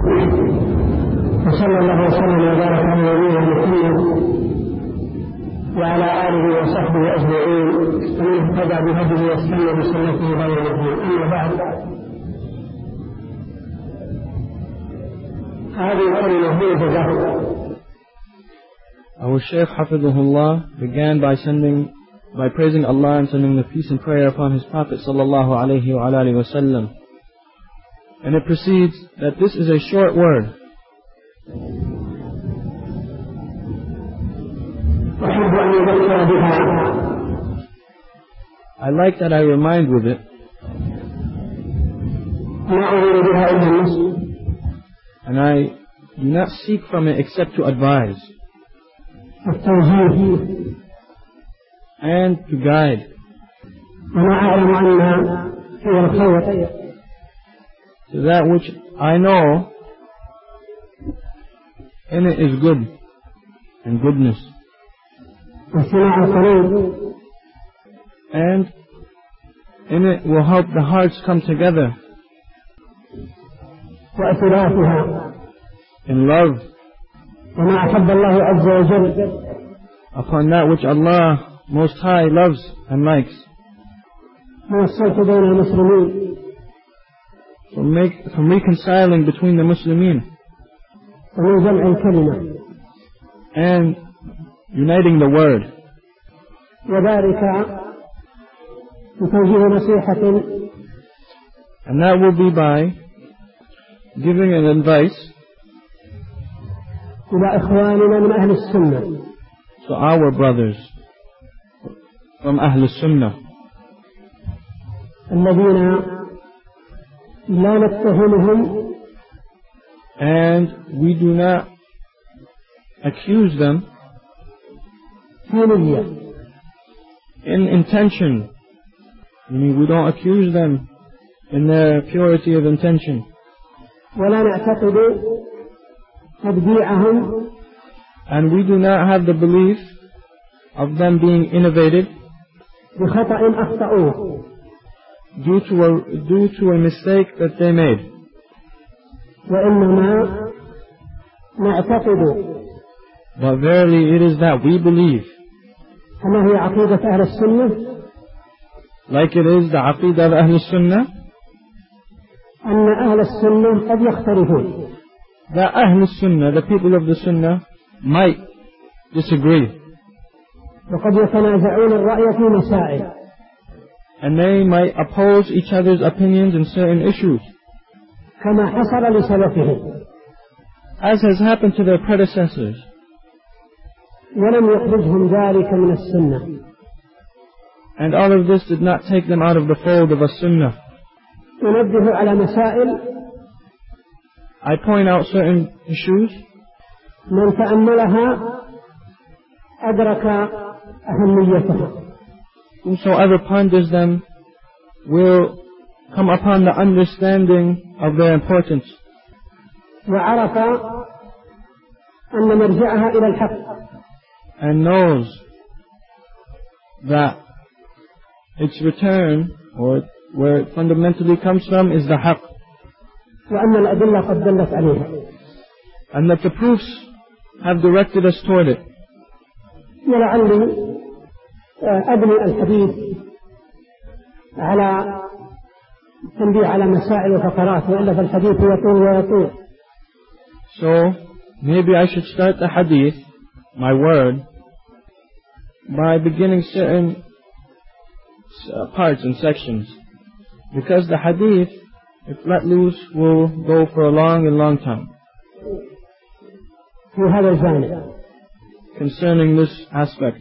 وصلى الله وسلم وبارك على نبينا محمد وعلى آله وصحبه أجمعين ومن اهتدى بهديه واستنى بسنته إلى يوم الدين. أما بعد، هذه الكلمة هي جزاء. Our Shaykh Hafidhullah began by praising Allah and sending the peace and prayer upon His Prophet sallallahu alaihi wasallam. And it proceeds that this is a short word. I like that I remind with it. And I do not seek from it except to advise and to guide. To that which I know in it is good and goodness. And in it will help the hearts come together in love upon that which Allah Most High loves and likes. From reconciling between the Muslimin and uniting the word. And that will be by giving an advice to our brothers from Ahl Sunnah, and we do not accuse them in intention. Meaning we don't accuse them in their purity of intention. And we do not have the belief of them being innovated due to a mistake that they made. But verily it is that we believe, like it is the Aqidah of Ahl Sunnah, that Ahl Sunnah, the people of the Sunnah, might disagree. And they might oppose each other's opinions in certain issues, as has happened to their predecessors. And all of this did not take them out of the fold of a Sunnah. I point out certain issues whosoever ponders them will come upon the understanding of their importance, and knows that its return, or where it fundamentally comes from, is the haqq, and that the proofs have directed us toward it. So maybe I should start the hadith, my word, by beginning certain parts and sections, because the hadith, if let loose, will go for a long time concerning this aspect.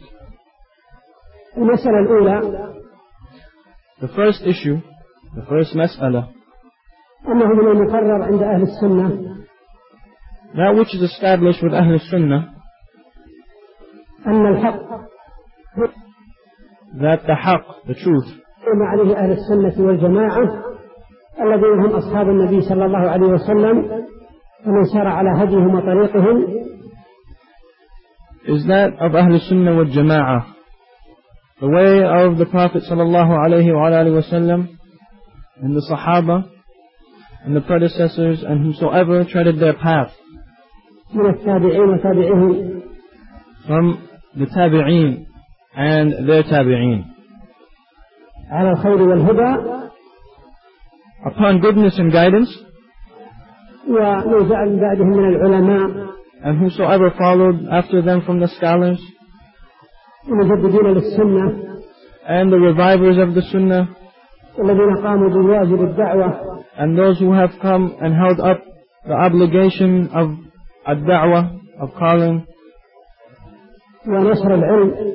The first issue, the first mas'ala, that which is established with Ahl Sunnah, that the haqq, the truth, الذين هم أصحاب النبي صلى الله عليه وسلم ومن سار على هديهم وطريقهم, is that of Ahl Sunnah wal Jama'ah, the way of the Prophet sallallahu alaihi wasallam and the Sahaba, and the predecessors and whosoever treaded their path من التابعين وتابعيهم from the tabi'een and their tabi'een على الخير والهدى upon goodness and guidance, ومن جاء من بعدهم من العلماء and whosoever followed after them from the scholars المجددين للسنة and the revivers of the sunnah, الذين قاموا بواجب الدعوة and those who have come and held up the obligation of ad-da'wah, of calling, ونشر العلم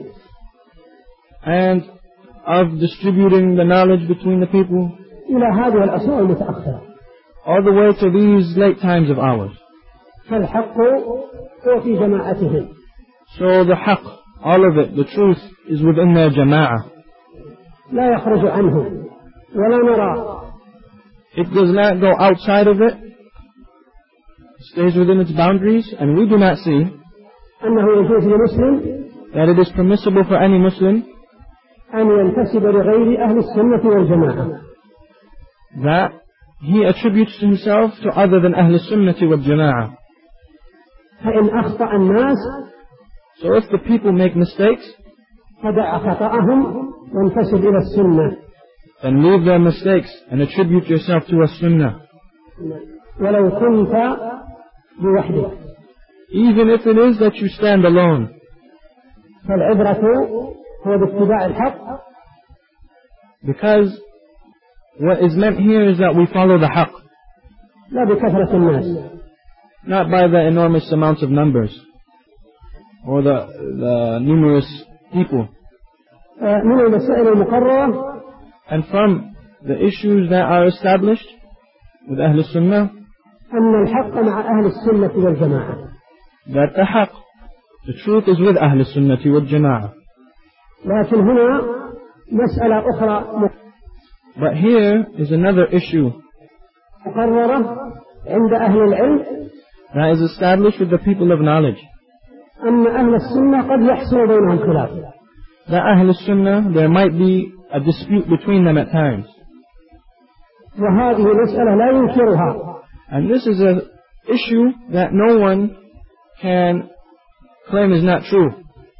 and of distributing the knowledge between the people, إلى هذه العصور المتأخرة. all the way to these late times of ours. فالحق هو في جماعتهم. So the haqq, all of it, the truth, is within their jama'ah. لا يخرج عنه ولا نرى It does not go outside of it. It stays within its boundaries, and we do not see أنه يجوز لمسلم that it is permissible for any Muslim أن ينتسب لغير أهل السنة والجماعة. that he attributes himself to other than Ahl Sunnati wal Jama'ah. فإن أخطأ الناس So if the people make mistakes, فدع خطأهم وانتسب إلى السنة. then leave their mistakes and attribute yourself to a sunnah. ولو كنت بوحدك. Even if it is that you stand alone. فالعبرة هو باتباع الحق. Because what is meant here is that we follow the haqq, لا بكثرة الناس. not by the enormous amounts of numbers or the numerous people. من المسائل المقررة And from the issues that are established with Ahl Sunnah, أن الحق مع أهل السنة والجماعة. that the haqq, the truth, is with Ahl Sunnati wal Jama'ah. لكن هنا مسألة أخرى But here is another issue مقررة عند أهل العلم that is established with the people of knowledge. أن أهل السنة قد يحصل بينهم خلاف. That Ahl Sunnah, there might be a dispute between them at times. وهذه مسألة لا ينكرها. And this is an issue that no one can claim is not true.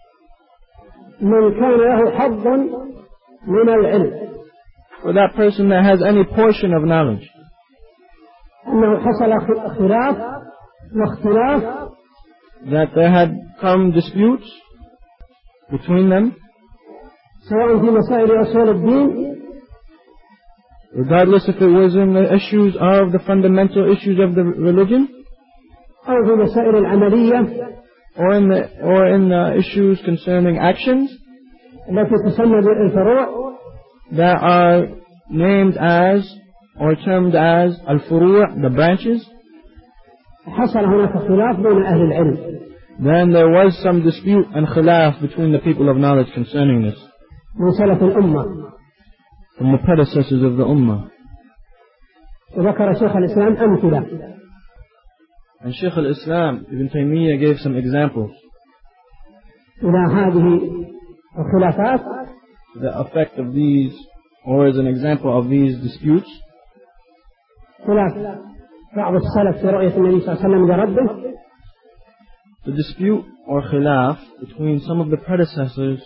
من كان له حظ من العلم For that person that has any portion of knowledge, أنه حصل خلاف واختلاف that there had come disputes between them, سواء في مسائل أصول الدين regardless if it was in the issues of the fundamental issues of the religion, أو في مسائل العملية or in the issues concerning actions التي تسمى بالفروع that are named as or termed as al-furu', the branches. حصل هناك خلاف بين أهل العلم. Then there was some dispute and khilaf between the people of knowledge concerning this, من سلف الأمة. from the predecessors of the ummah. وذكر شيخ الإسلام أمثلة. And Shaykh al-Islam Ibn Taymiyyah gave some examples إلى هذه الخلافات the effect of these, or as an example of these disputes. خلاف بعض السلف في رؤية النبي صلى الله عليه وسلم لربه. The dispute or khilaf between some of the predecessors,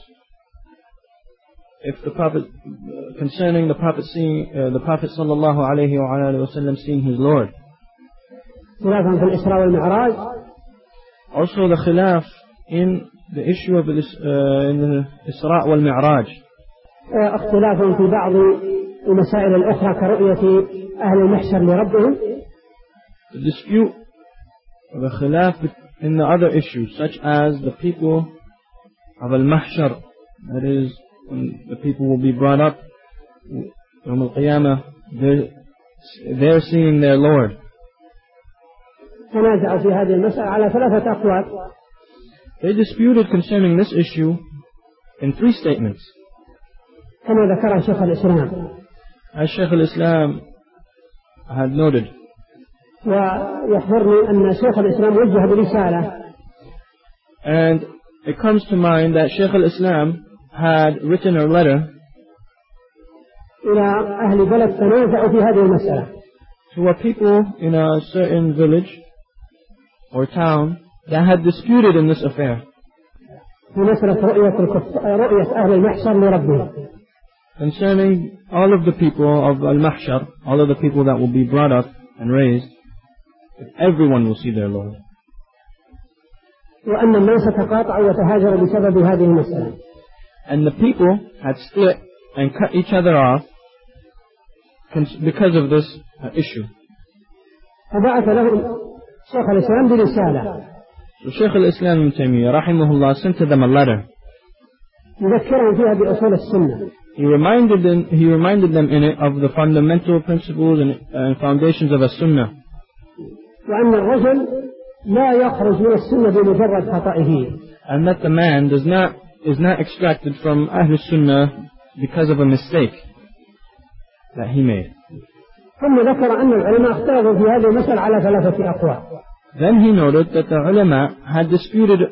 if the Prophet, concerning the Prophet seeing, the Prophet sallallahu alayhi wa sallam seeing his Lord. خلافا في الإسراء والمعراج. Also the khilaf in the issue of in the Isra' wal Mi'raj. اختلاف في بعض المسائل الأخرى كرؤية أهل المحشر لربهم. The dispute or the khilaf in the other issues, such as the people of al-mahshar, that is, when the people will be brought up from al-qiyamah, they're seeing their Lord. تنازعوا في هذه المسألة على ثلاثة أقوال. They disputed concerning this issue in 3 statements. كما ذكر شيخ الإسلام. As Shaykh al-Islam had noted. ويحضرني أن شيخ الإسلام وجه برسالة. And it comes to mind that Shaykh al-Islam had written a letter إلى أهل بلد تنازعوا في هذه المسألة. to a people in a certain village or town that had disputed in this affair. في مسألة رؤية أهل المحشر لربهم. Concerning all of the people of Al-Mahshar, all of the people that will be brought up and raised, everyone will see their Lord. وأن الناس تقاطعوا وتهاجروا بسبب هذه المسألة. And the people had split and cut each other off because of this issue. فبعث لهم شيخ الإسلام برسالة. So Shaykh al-Islam ibn Taymiyyah rahimahullah sent to them a letter. يذكرهم فيها بأصول السنة. He reminded them in it of the fundamental principles and foundations of as-Sunnah. وأن الرجل لا يخرج من السنة بمجرد خطئه. And that the man is not extracted from Ahl Sunnah because of a mistake that he made. ثم ذكر أن العلماء اختلفوا في هذه المسألة على 3 أقوال. Then he noted that the ulama had disputed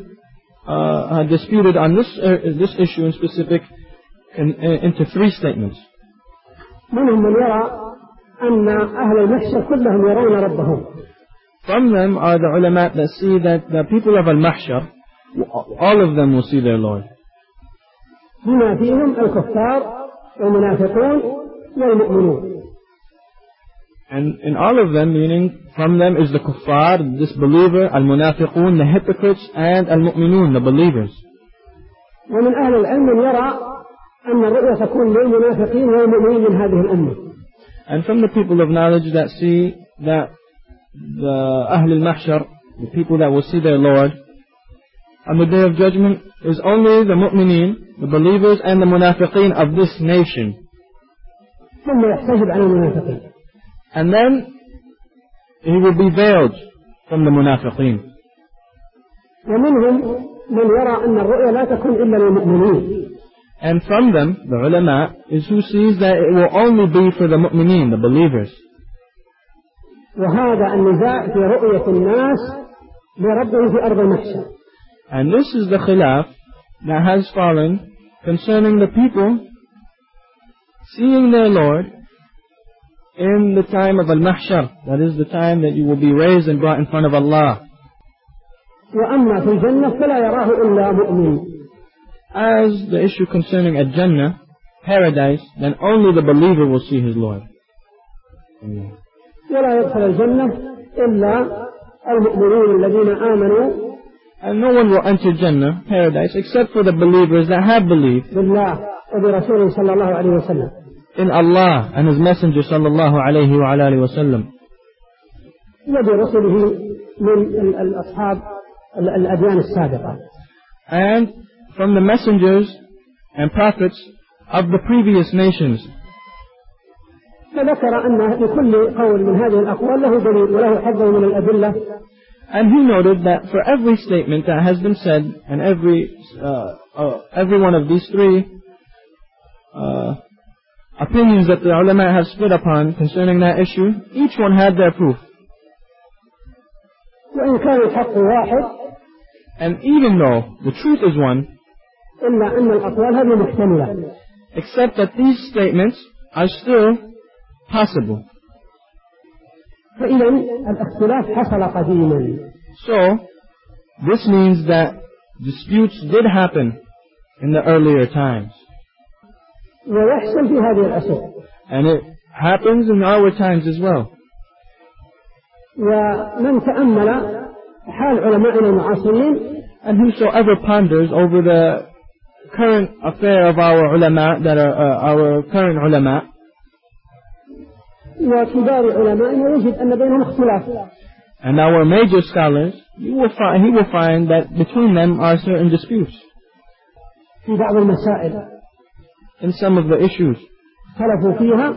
on this issue in specific into 3 statements. منهم من يرى أن أهل المحشر كلهم يرون ربهم. From them are the ulama that see that the people of Al-Mahshar, all of them will see their Lord. بما فيهم الكفار والمنافقون والمؤمنون. And in all of them, meaning from them is the kuffar, the disbeliever, al-munafiqun, the hypocrites, and al-mu'minun, the believers. ومن أهل العلم من يرى أن الرؤية تكون للمنافقين والمؤمنين من هذه الأمة. And from the people of knowledge that see that the Ahl al-Mahshar, the people that will see their Lord on the Day of Judgment, is only the mu'mineen, the believers, and the munafiqeen of this nation. ثم يحتجب عن المنافقين. And then he will be veiled from the munafiqeen. ومنهم من يرى أن الرؤية لا تكون إلا للمؤمنين. And from them, the ulama, is who sees that it will only be for the mu'mineen, the believers. وهذا النزاع في رؤية الناس لربهم في أرض المحشر. And this is the khilaf that has fallen concerning the people seeing their Lord in the time of Al-Mahshar. That is the time that you will be raised and brought in front of Allah. وأما في الجنة فلا يراه إلا مؤمن. As the issue concerning Al-Jannah, paradise, then only the believer will see his Lord. ولا يدخل الجنة إلا المؤمنين الذين آمنوا. And no one will enter Jannah, paradise, except for the believers that have believed بالله وبرسوله صلى الله عليه وسلم. in Allah and His Messenger sallallahu alayhi wa alihi wa sallam. وبرسله من الأصحاب الأديان السابقة. And from the messengers and prophets of the previous nations. فذكر أن لكل قول من هذه الأقوال له دليل وله حظ من الأدلة. And he noted that for every statement that has been said and every one of these 3 opinions that the ulama have split upon concerning that issue, each one had their proof. وإن كان الحق واحد. And even though the truth is one, إلا أن الأقوال هذه محتملة. except that these statements are still possible. فإذا الاختلاف حصل قديما. So, this means that disputes did happen in the earlier times. ويحصل في هذه العصور. And it happens in our times as well. ومن تأمل حال علمائنا المعاصرين. And whosoever ponders over the current affair of our ulama, that are our current ulama, وكبار علمائنا يجد أن بينهم اختلاف. and our major scholars, he will find that between them are certain disputes في بعض المسائل. in some of the issues. اختلفوا فيها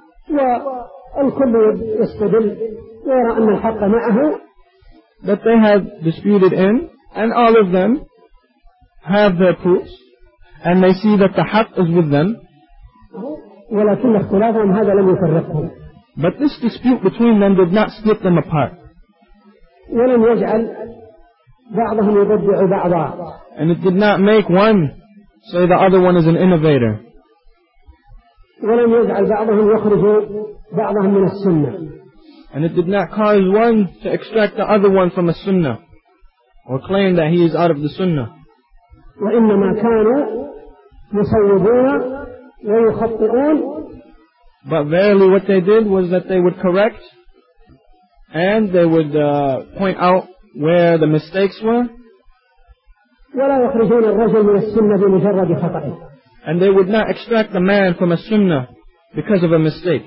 والكل يستدل ويرى أن الحق معه. That they have disputed in, and all of them have their proofs, and they see that the haqq is with them. ولكن اختلافهم هذا لم يفرقهم. But this dispute between them did not split them apart. ولم يجعل بعضهم يبدع بعضا. And it did not make one say the other one is an innovator. ولم يجعل بعضهم يخرج بعضهم من السنة. And it did not cause one to extract the other one from a sunnah or claim that he is out of the sunnah. وإنما كانوا يصوبون ويخطئون. But verily what they did was that they would correct and they would point out where the mistakes were. ولا يخرجون الرجل من السنة بمجرد خطئه. And they would not extract the man from a sunnah because of a mistake.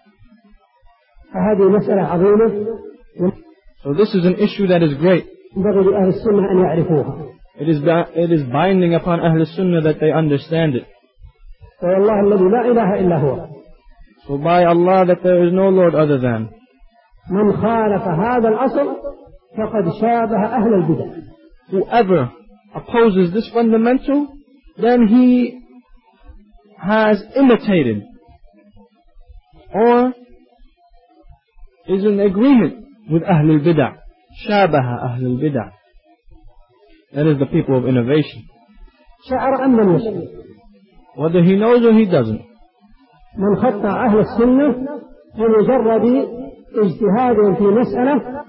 فهذه مسألة عظيمة. So this is an issue that is great. ينبغي لأهل السنة أن يعرفوها. It is binding upon Ahl Sunnah that they understand it. والله الذي لا إله إلا هو. So by Allah that there is no Lord other than. من خالف هذا الأصل فقد شابه أهل البدع. Whoever opposes this fundamental, then he has imitated or is in agreement with Ahl al-Bid'ah. Shabaha Ahl al-Bid'ah. That is the people of innovation. شعر أم لم يشعر. Whether he knows or he doesn't. من خطأ أهل السنة بمجرد اجتهاد في مسألة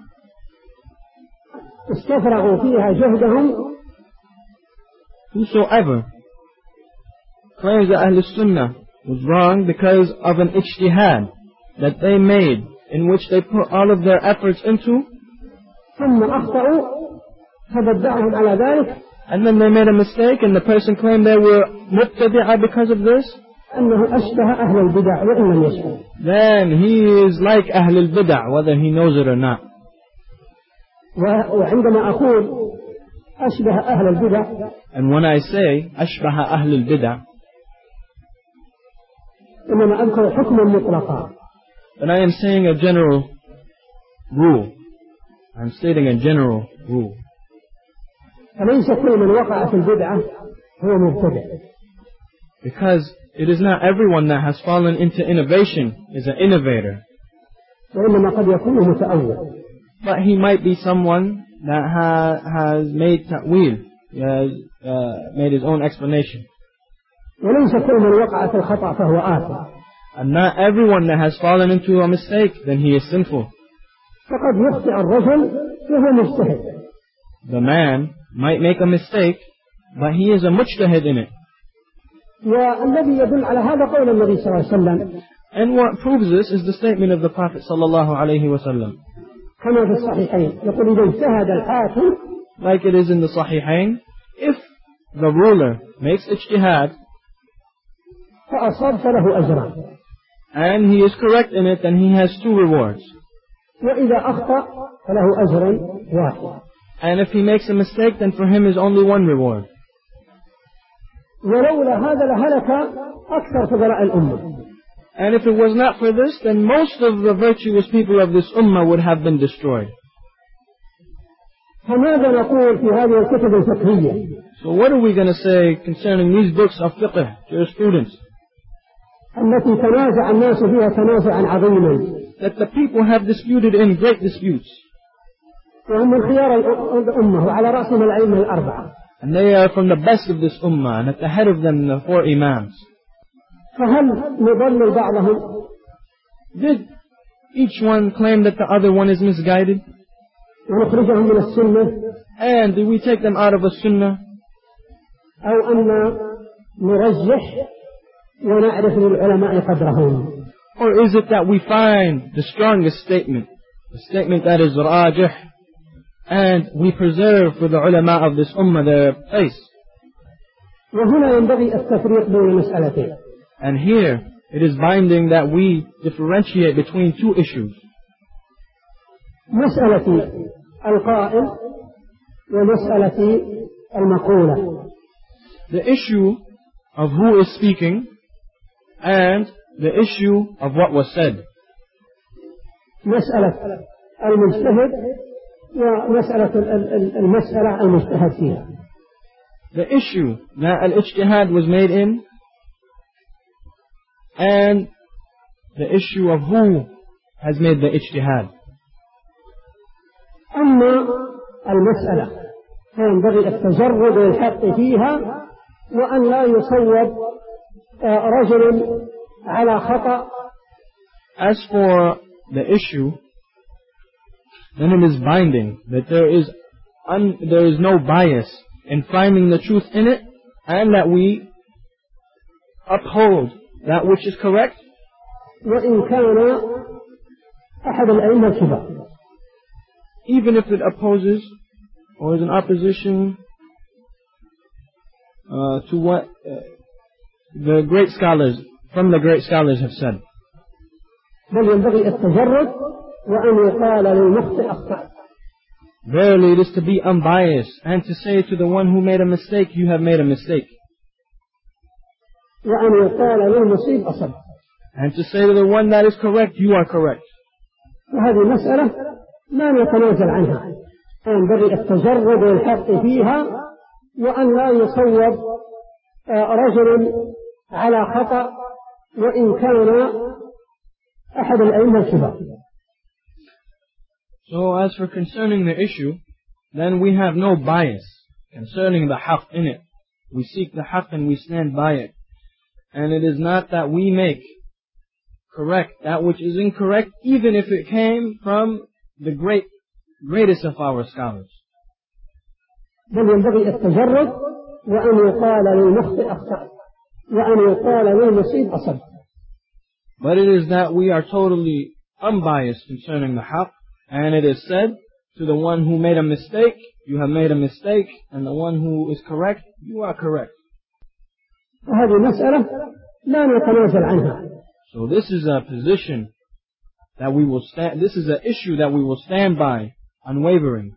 استفرغوا فيها جهدهم. Whosoever claims that Ahl Sunnah was wrong because of an ijtihad that they made in which they put all of their efforts into, ثم أخطأوا فبدأهم على ذلك. And then they made a mistake and the person claimed they were mubtadi'ah because of this, أنه أشبه أهل البدع وإن لم يشعر. then he is like Ahl al-Bid'ah whether he knows it or not. وعندما أقول أشبه أهل البدع, and when I say أشبه أهل البدع, إنما أذكر حكما مطلقا. then I am saying a general rule. I'm stating a general rule. فليس كل من وقع في البدعة هو مبتدع. Because it is not everyone that has fallen into innovation is an innovator. وإنما قد يكون متأول. But he might be someone that has made ta'wil, has made his own explanation. وليس كل من وقع في الخطأ فهو آثم. And not everyone that has fallen into a mistake, then he is sinful. فقد يخطئ الرجل وهو مجتهد. The man might make a mistake, but he is a mujtahid in it. والذي يدل على هذا قول النبي صلى الله عليه وسلم. And what proves this is the statement of the Prophet sallallahu alaihi wasallam. كما في الصحيحين يقول إذا اجتهد الحاكم, like it is in the Sahihain, if the ruler makes ijtihad فأصاب فله أجران. and he is correct in it, then he has 2 rewards. وإذا أخطأ فله أجر واحد. And if he makes a mistake, then for him is only 1 reward. ولولا هذا لهلك أكثر فضلاء الأمة. And if it was not for this, then most of the virtuous people of this ummah would have been destroyed. فماذا نقول في هذه الكتب الفقهية؟ So what are we going to say concerning these books of fiqh, jurisprudence, التي تنازع الناس فيها تنازعا عظيما. that the people have disputed in great disputes. وهم من خيار الأمة وعلى رأسهم الأئمة الأربعة. And they are from the best of this ummah, and at the head of them the 4 imams. فهل نضلل بعضهم؟ Did each one claim that the other one is misguided? ونخرجهم من السنة؟ And do we take them out of a sunnah? أو أن نرجح ونعرف للعلماء قدرهم؟ Or is it that we find the strongest statement, the statement that is rajih, and we preserve for the ulama of this ummah their place? وهنا ينبغي التفريق بين مسألتين. And here it is binding that we differentiate between 2 issues. مسألة القائل ومسألة المقولة. The issue of who is speaking and the issue of what was said. مسألة المجتهد ومسألة المسألة المجتهد فيها. The issue that al-ijtihad was made in, and the issue of who has made the ijtihad. أما المسألة فينبغي التجرد والحق فيها وأن لا يصوب رجل على خطأ. As for the issue, then it is binding that there is no bias in finding the truth in it, and that we uphold that which is correct. وإن كان أحد الأئمة الكبار. Even if it opposes or is in opposition to what the great scholars have said. بل ينبغي التجرد وأن يقال للمخطئ أخطأت. Verily it is to be unbiased and to say to the one who made a mistake, you have made a mistake. وأن يقال للمصيب أصبت. And to say to the one that is correct, you are correct. وهذه مسألة ما نتنازل عنها. ينبغي التجرد والحق فيها وأن لا يصوب رجل على خطأ وإن كان أحد الأئمة الكبار. So as for concerning the issue, then we have no bias concerning the haqq in it. We seek the haqq and we stand by it. And it is not that we make correct that which is incorrect, even if it came from the greatest of our scholars. بل ينبغي التجرد وأن يقال للمخطئ أخطأت وأن يقال للمصيب أصبت. But it is that we are totally unbiased concerning the haqq, and it is said to the one who made a mistake, you have made a mistake, and the one who is correct, you are correct. وهذه مسألة لا نتنازل عنها. So this is a position that we will stand, this is an issue that we will stand by, unwavering.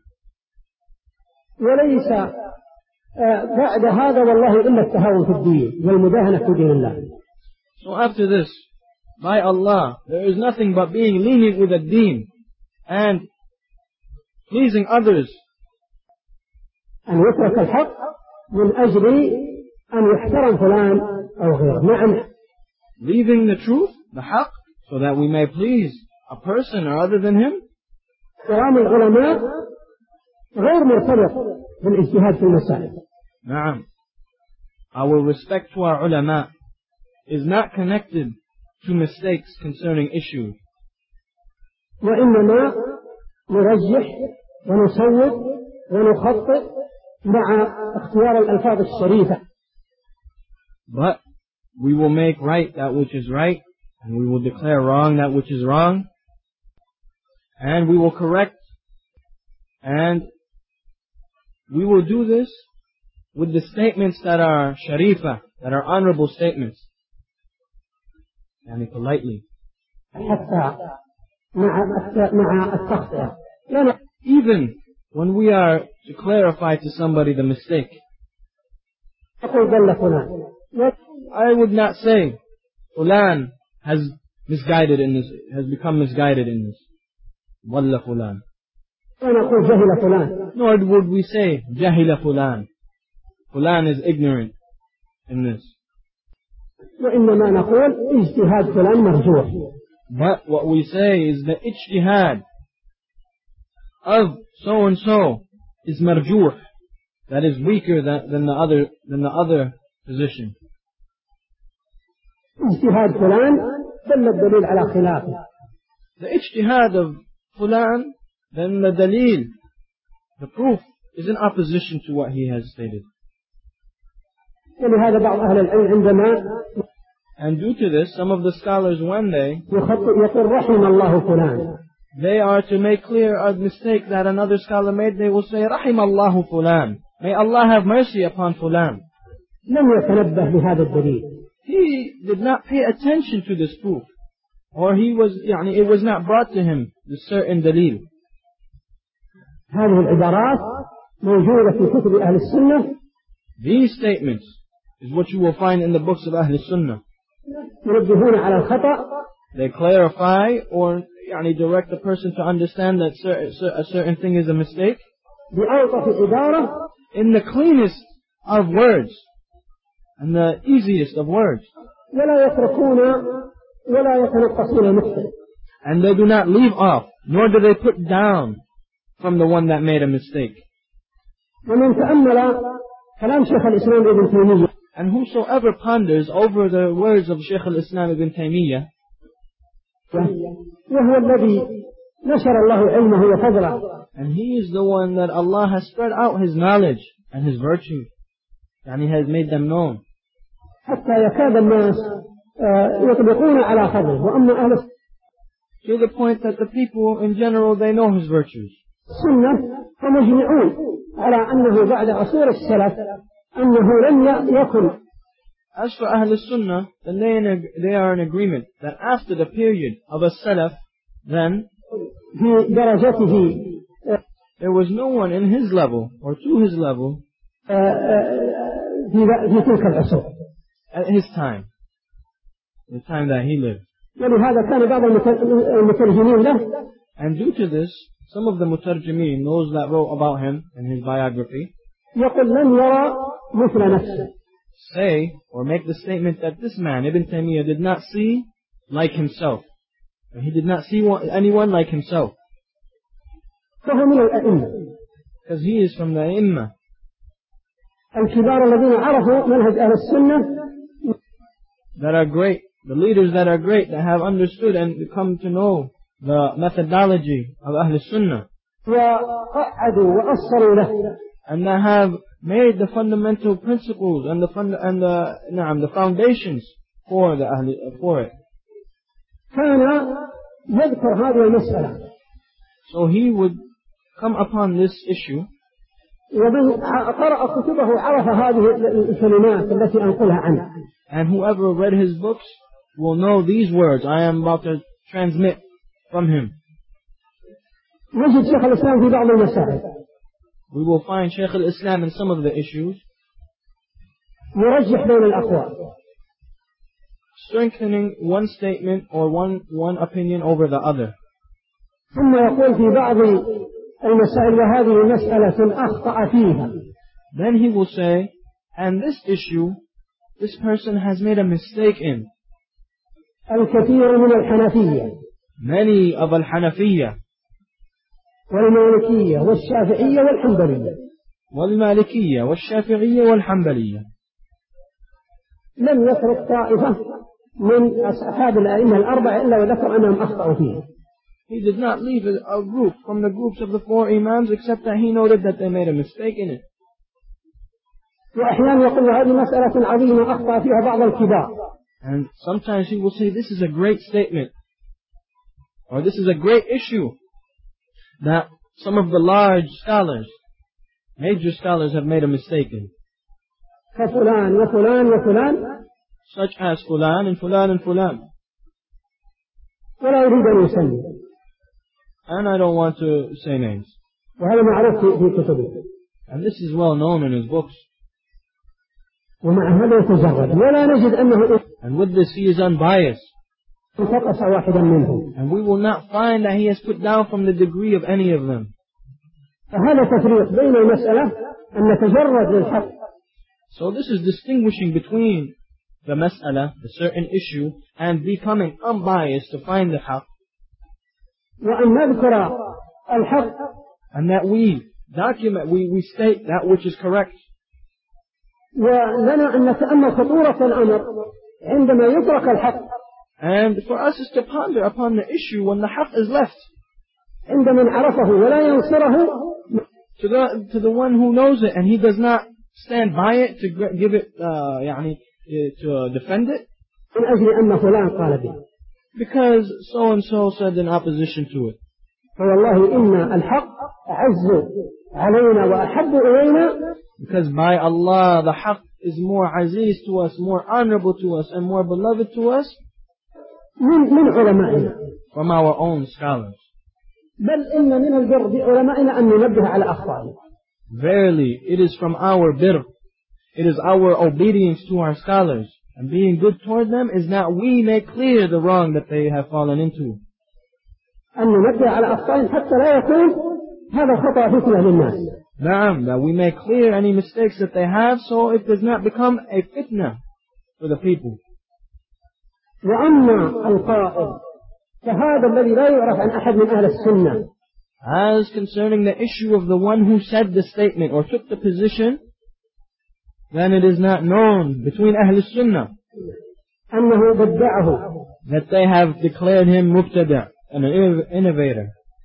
وليس بعد هذا والله إلا التهاون في الدين والمداهنة في دين الله. So after this, by Allah, there is nothing but being lenient with the deen and pleasing others. أن يترك الحق من أجل أن يحترم فلان أو غيره. نعم. Leaving the truth, the haqq, so that we may please a person or other than him. كلام العلماء غير مرتبط بالاجتهاد في المسائل. نعم. Our respect to our ulama is not connected to mistakes concerning issues. وإنما نرجح ونصوب ونخطئ مع اختيار الألفاظ الشريفة. But we will make right that which is right, and we will declare wrong that which is wrong, and we will correct, and we will do this with the statements that are sharifa, that are honorable statements, and politely. حتى مع التخطئة. Even when we are to clarify to somebody the mistake, I would not say Fulan has misguided in this, has become misguided in this. Walla Fulan. Nor would we say Jahila Fulan. Fulan is ignorant in this. وإنما نقول اجتهاد فلان مرجوح. But what we say is the ijtihad of so and so is marjuh, that is weaker than the other position. اجتهاد فلان دل الدليل على خلافه. The ijtihad of Fulan, then the dalil, the proof, is in opposition to what he has stated. ولهذا بعض أهل العلم عندما And due to this, some of the scholars, when يقول رحم الله فلان, they are to make clear a mistake that another scholar made, they will say رحم الله فلان, may Allah have mercy upon Fulan. لم يتنبه بهذا الدليل. He did not pay attention to this proof, or it was not brought to him the certain dalil. هذه العبارات موجودة في كتب أهل السنة. These statements is what you will find in the books of Ahl Sunnah. ينبهون على الخطأ. They clarify or direct the person to understand that a certain thing is a mistake بألطف عبارة, in the cleanest of words and the easiest of words. ولا يتركون ولا يتنقصون المخطئ. And they do not leave off, nor do they put down from the one that made a mistake. ومن تأمل كلام شيخ الإسلام ابن تيمية, and whosoever ponders over the words of Shaykh al-Islam ibn Taymiyyah, وهو الذي نشر الله علمه وفضله. And he is the one that Allah has spread out His knowledge and His virtue, and He has made them known. حتى يكاد الناس يطبقون على فضله. وأما أهل To the point that the people in general, they know His virtues. السنة فمجمعون على أنه بعد عصور السلف أنه لم يكن. As for Ahl Sunnah, then they are in agreement that after the period of a Salaf, then في درجته there was no one in his level or to his level في تلك العصور at his time, the time that he lived. ولهذا كان بعض المترجمين له. And due to this, some of the mutarjimeen, those that wrote about him in his biography, يقول لن يرى مثل نفسه. say or make the statement that this man, Ibn Taymiyyah, did not see like himself. He did not see anyone like himself. فهو من الأئمة. Because he is from the Imma. الكبار الذين عرفوا منهج أهل السنة. That are great. The leaders that are great, that have understood and come to know the methodology of Ahl Sunnah. وقعدوا وأصروا له. And that have made the fundamental principles and the foundations for it. كان يذكر هذه المسألة. So he would come upon this issue. ومن قرأ كتبه عرف هذه الكلمات التي أنقلها عنه. And whoever read his books will know these words I am about to transmit from him. نجد شيخ الإسلام في بعض المسائل. We will find Shaykh al-Islam in some of the issues يرجح بين الأقوال. strengthening one statement or one opinion over the other. ثم يقول في بعض المسائل وهذه مسألة أخطأ فيها. Then he will say, and this issue, this person has made a mistake in. الكثير من الحنفية. Many of al-Hanafiyyah. والمالكية والشافعية والحنبلية. والمالكية والشافعية والحنبلية. لم يترك طائفة من أصحاب الأئمة الأربعة إلا وذكر أنهم أخطأوا فيه. He did not leave a group from the groups of the four imams except that he noted that they made a mistake in it. وأحيانا يقول هذه مسألة عظيمة أخطأ فيها بعض الكبار. And sometimes he will say this is a great statement, or this is a great issue that some of the large scholars, major scholars, have made a mistake in. كفلان وفلان وفلان. Such as Fulan and Fulan and Fulan. ولا يريد أن يسمي. And I don't want to say names. وهذا معروف في كتبه. And this is well known in his books. ومع هذا يتجرد ولا نجد أنه. And with this he is unbiased. انتقص واحدا منهم. And we will not find that he has put down from the degree of any of them. فهذا تفريق بين المسألة أن نتجرد للحق. So this is distinguishing between the mas'ala, the certain issue, and becoming unbiased to find the haqq. وأن نذكر الحق. And that we document, we state that which is correct. ولنا أن نتأمل خطورة الأمر عندما يترك الحق. And for us is to ponder upon the issue when the haqq is left. عند من عرفه ولا ينصره. To the one who knows it and he does not stand by it to give it, to defend it. من أجل أن فلان قال به. Because so and so said in opposition to it. فوالله إن الحق أعز علينا وأحب إلينا. Because by Allah, the haqq is more aziz to us, more honorable to us, and more beloved to us من علمائنا. From our own scholars. بل إن من البر بعلمائنا أن ننبه على أخطائهم. Verily, it is from our birr. It is our obedience to our scholars. And being good toward them is that we make clear the wrong that they have fallen into. أن ننبه على أخطائهم حتى لا يكون هذا خطأ فتنة للناس. Na'am, that we make clear any mistakes that they have so it does not become a fitna for the people. وأما القائل فهذا الذي لا يعرف عن أحد من أهل السنة. As concerning the issue of the one who said the statement or took the position, then it is not known between Ahl Sunnah أنه بدعه. that they have declared him mubtada, an innovator.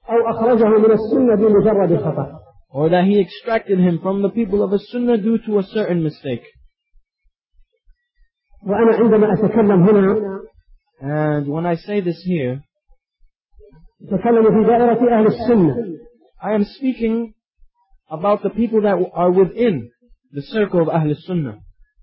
أو أخرجه من السنة بمجرد خطأ. or that he extracted him from the people of As-Sunnah due to a certain mistake. وأنا عندما أتكلم هنا And when I say this here, أتكلم في دائرة أهل السنة. I am speaking about the people that are within the circle of Ahl Sunnah.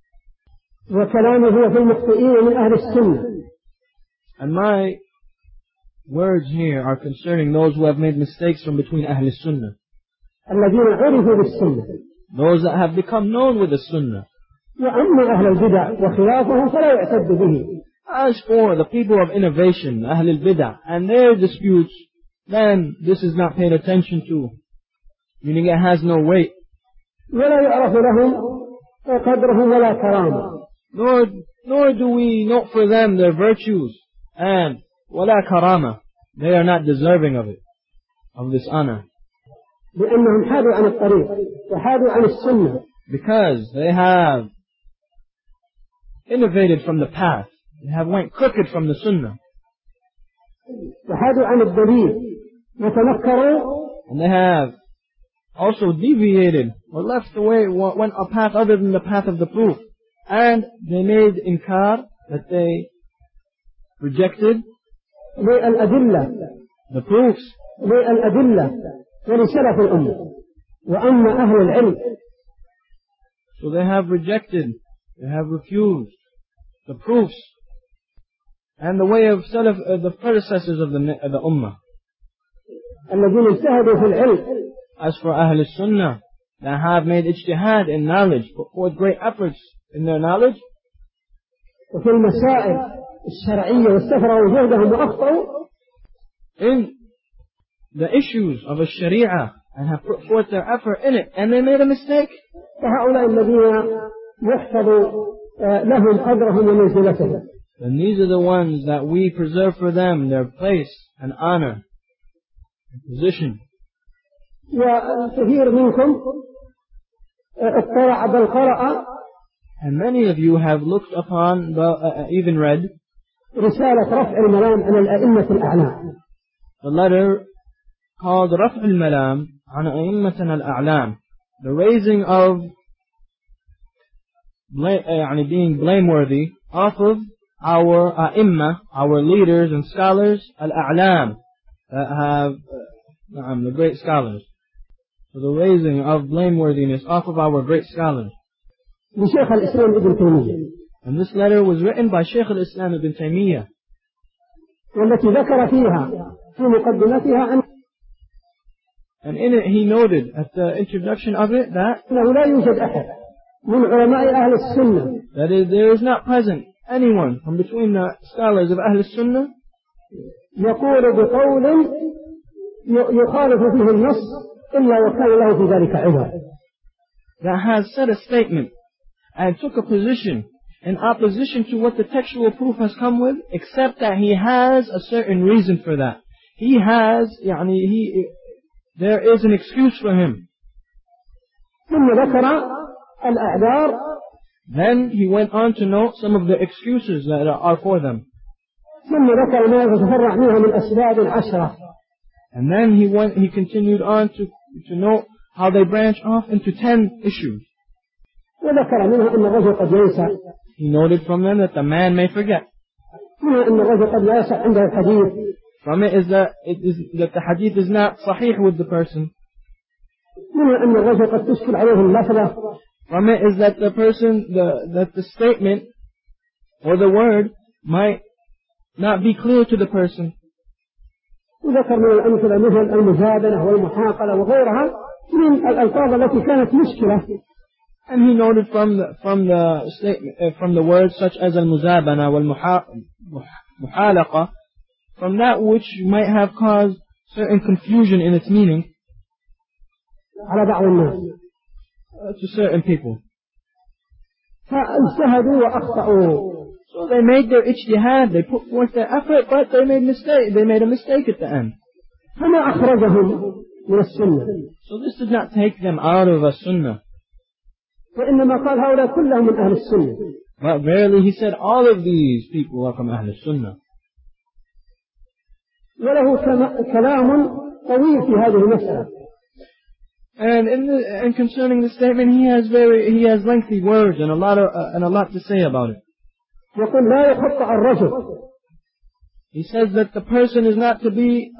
وكلامي هو في المخطئين من أهل السنة. And my words here are concerning those who have made mistakes from between Ahl Sunnah. الذين عرفوا بالسنة. Those that have become known with the Sunnah. وأما أهل البدع وخلافهم فلا يعتد به. As for the people of innovation, Ahl al-Bid'ah, and their disputes, then this is not paid attention to, meaning it has no weight. ولا يعرف لهم قدرهم ولا كرامة. Nor do we note for them their virtues, and wala karama. They are not deserving of it, of this honor. لأنهم حادوا عن الطريق وحادوا عن السنة. Because they have innovated from the path. They have went crooked from the Sunnah. وحادوا عن الدليل وتنكروا. And they have also deviated or left away, went a path other than the path of the proof. And they made inkar, that they rejected الأدلة. the proofs. الأدلة ولسلف الأمة. وأما أهل العلم. So they have rejected, they have refused the proofs and the way of salaf, the predecessors of the ummah. الذين اجتهدوا في العلم. As for Ahl Sunnah, that have made ijtihad in knowledge, put forth great efforts in their knowledge. وفي المسائل الشرعية واستفرغوا جهدهم وأخطأوا. In the issues of a sharia, and have put forth their effort in it, and they made a mistake. فهؤلاء الذين يحفظ لهم قدرهم ومنزلتهم. And these are the ones that we preserve for them their place and honor and position. وكثير منكم اطلع بل قرأ. And many of you have looked upon, even read, رسالة رفع الملام عن الأئمة الأعلام. the letter called رفع الملام عن أئمتنا الأعلام, the raising of being blameworthy off of our a'imma, our leaders and scholars, al-a'lam, that have the great scholars. So the raising of blameworthiness off of our great scholars. لشيخ الإسلام ابن تيمية. And this letter was written by Shaykh al-Islam ibn Taymiyyah. والتي ذكر فيها في مقدمتها أن And in it he noted at the introduction of it that أنه لا يوجد أحد من علماء أهل السنة there is not present anyone from between the scholars of Ahl Sunnah يقول بقول يخالف فيه النص إلا وكان له في ذلك عذر. that has said a statement and took a position in opposition to what the textual proof has come with, except that he has a certain reason for that. There is an excuse for him. ثم ذكر الأعذار. Then he went on to note some of the excuses that are for them. ثم ذكر ما يتفرع منها من أسباب 10. And then he continued on to note how they branch off into 10 issues. وذكر منها أن الرجل قد ينسى. He noted from them that the man may forget. منها أن الرجل قد لا يصح عنده الحديث. From it is that the hadith is not sahih with the person. منها أن الرجل قد تشكل عليه اللفظة. From it is that that the statement or the word might not be clear to the person. وذكر من الأمثلة مثل المزابنة والمحاقلة وغيرها من الألفاظ التي كانت مشكلة. And he noted from the statement, from the words such as al-muzabana wal-muhalaqa, from that which might have caused certain confusion in its meaning على بعض الناس. To certain people. فاجتهدوا وأخطأوا. So they made their ijtihad, they put forth their effort, but they made a mistake at the end. فما أخرجهم من السنة. So this did not take them out of a sunnah. وإنما قال هؤلاء كلهم من أهل السنة. But verily he said all of these people are from Ahl Sunnah. وله كلام طويل في هذه المسألة. And concerning the statement, he has lengthy words and a lot to say about it. يقول لا يخطأ الرجل. He says that the person is not to be